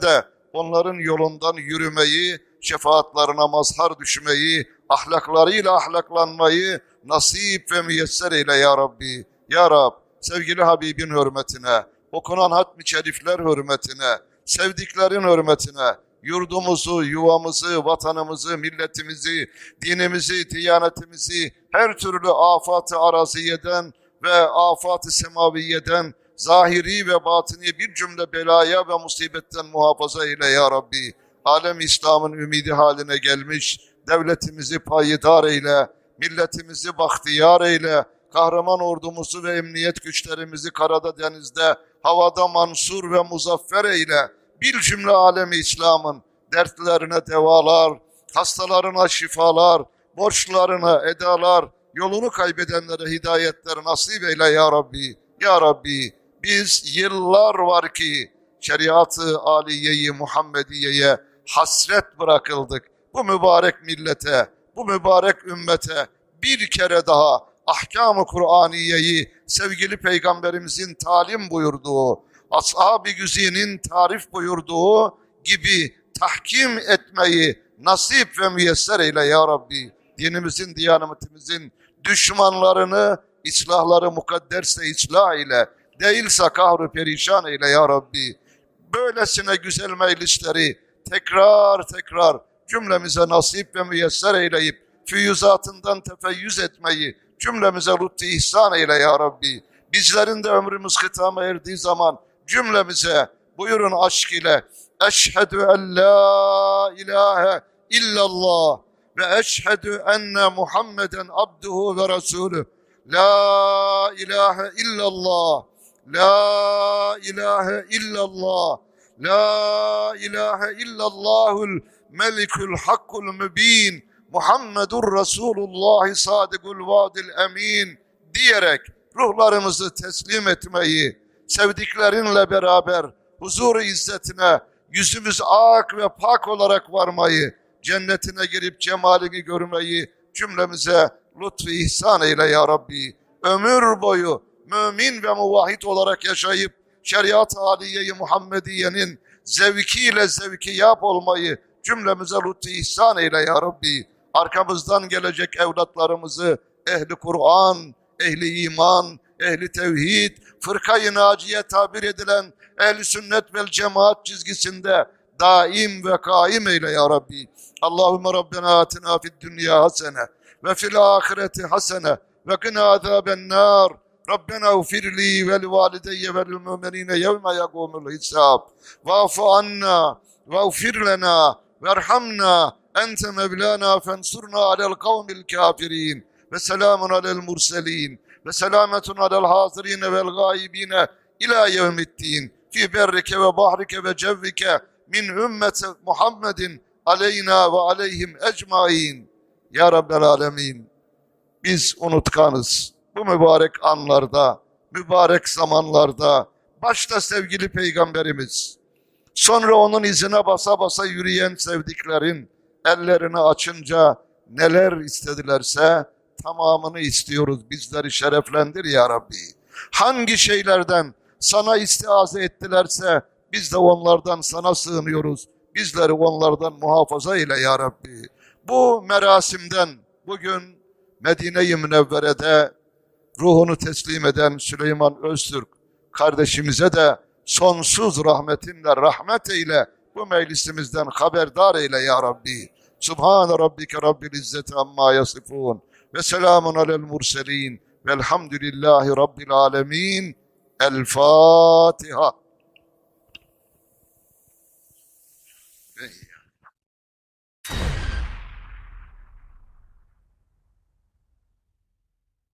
onların yolundan yürümeyi, şefaatlerine mazhar düşmeyi, ahlaklarıyla ahlaklanmayı nasip ve müyesser eyle ya Rabbi. Ya Rab, sevgili Habibin hürmetine, okunan hatmi şerifler hürmetine, sevdiklerin hürmetine, yurdumuzu, yuvamızı, vatanımızı, milletimizi, dinimizi, diyanetimizi her türlü afat-ı araziyeden ve afat-ı semaviyeden, zahiri ve batini bir cümle belaya ve musibetten muhafaza eyle ya Rabbi. Alem İslam'ın ümidi haline gelmiş, devletimizi payidar eyle, milletimizi bahtiyar eyle, kahraman ordumuzu ve emniyet güçlerimizi karada, denizde, havada mansur ve muzaffer eyle. Bir cümle alemi İslam'ın dertlerine devalar, hastalarına şifalar, borçlarına edalar, yolunu kaybedenlere hidayetler nasip eyle ya Rabbi. Ya Rabbi, biz yıllar var ki şeriat-ı aliyeyi Muhammediye'ye hasret bırakıldık. Bu mübarek millete, bu mübarek ümmete bir kere daha ahkam-ı Kur'aniyeyi sevgili Peygamberimizin talim buyurduğu, ashab-ı güzinin tarif buyurduğu gibi tahkim etmeyi nasip ve müyesser eyle ya Rabbi. Dinimizin, diyanetimizin düşmanlarını, islahları mukadderse ıslah ile, değilse kahru perişan eyle ya Rabbi. Böylesine güzel meclisleri tekrar tekrar cümlemize nasip ve müyesser eyleyip füyüzatından tefeyyüz etmeyi cümlemize lütfu ihsan eyle ya Rabbi. Bizlerin de ömrümüz hitama erdiği zaman cümlemize buyurun aşk ile eşhedü en la ilahe illallah ve eşhedü enne Muhammeden abduhu ve resulü. La ilahe illallah, la ilahe illallah, la ilahe illallahul melikul hakkul mübin, Muhammedur Resulullah sadıkul vadil emin diyerek ruhlarımızı teslim etmeyi, sevdiklerinle beraber huzur-u izzetine yüzümüz ak ve pak olarak varmayı, cennetine girip cemalini görmeyi cümlemize lütfu ihsan eyle ya Rabbi. Ömür boyu mümin ve muvahhid olarak yaşayıp şeriat-ı aliye-i Muhammediye'nin zevkiyle zevki yap olmayı cümlemize lütfu ihsan eyle ya Rabbi. Arkamızdan gelecek evlatlarımızı ehli Kur'an, ehli iman, ehli tevhid, fırka-i naciye tabir edilen ehl-i sünnet vel cemaat çizgisinde daim ve kaim eyle ya Rabbi. Allahümme Rabbena atina fid dünya hasene ve fil ahireti hasene ve qina azaben nar. Rabbena ufirli vel valideyye vel müminine yevme yagumul hisab. Va'fu anna ve ufir lena verhamna ente mevlana fensurna alel kavmil kafirin ve selamun alel murselin ve selametun alel hazirine vel gaibine ila yevmiddin fi berrike ve bahrike ve cevvike min ümmeti Muhammedin aleyna ve aleyhim ecmain. Ya Rabbel alemin, biz unutkanız. Bu mübarek anlarda, mübarek zamanlarda, başta sevgili Peygamberimiz, sonra onun izine basa basa yürüyen sevdiklerin ellerini açınca neler istedilerse tamamını istiyoruz. Bizleri şereflendir ya Rabbi. Hangi şeylerden sana istiaze ettilerse biz de onlardan sana sığınıyoruz. Bizleri onlardan muhafaza eyle ya Rabbi. Bu merasimden bugün Medine-i Münevvere'de ruhunu teslim eden Süleyman Öztürk kardeşimize de sonsuz rahmetinle rahmet eyle. Bu meclisimizden haberdar eyle ya Rabbi. Subhane Rabbike Rabbil İzzeti amma yasifun ve selamun alel murselin velhamdülillahi Rabbil alemin. El Fatiha.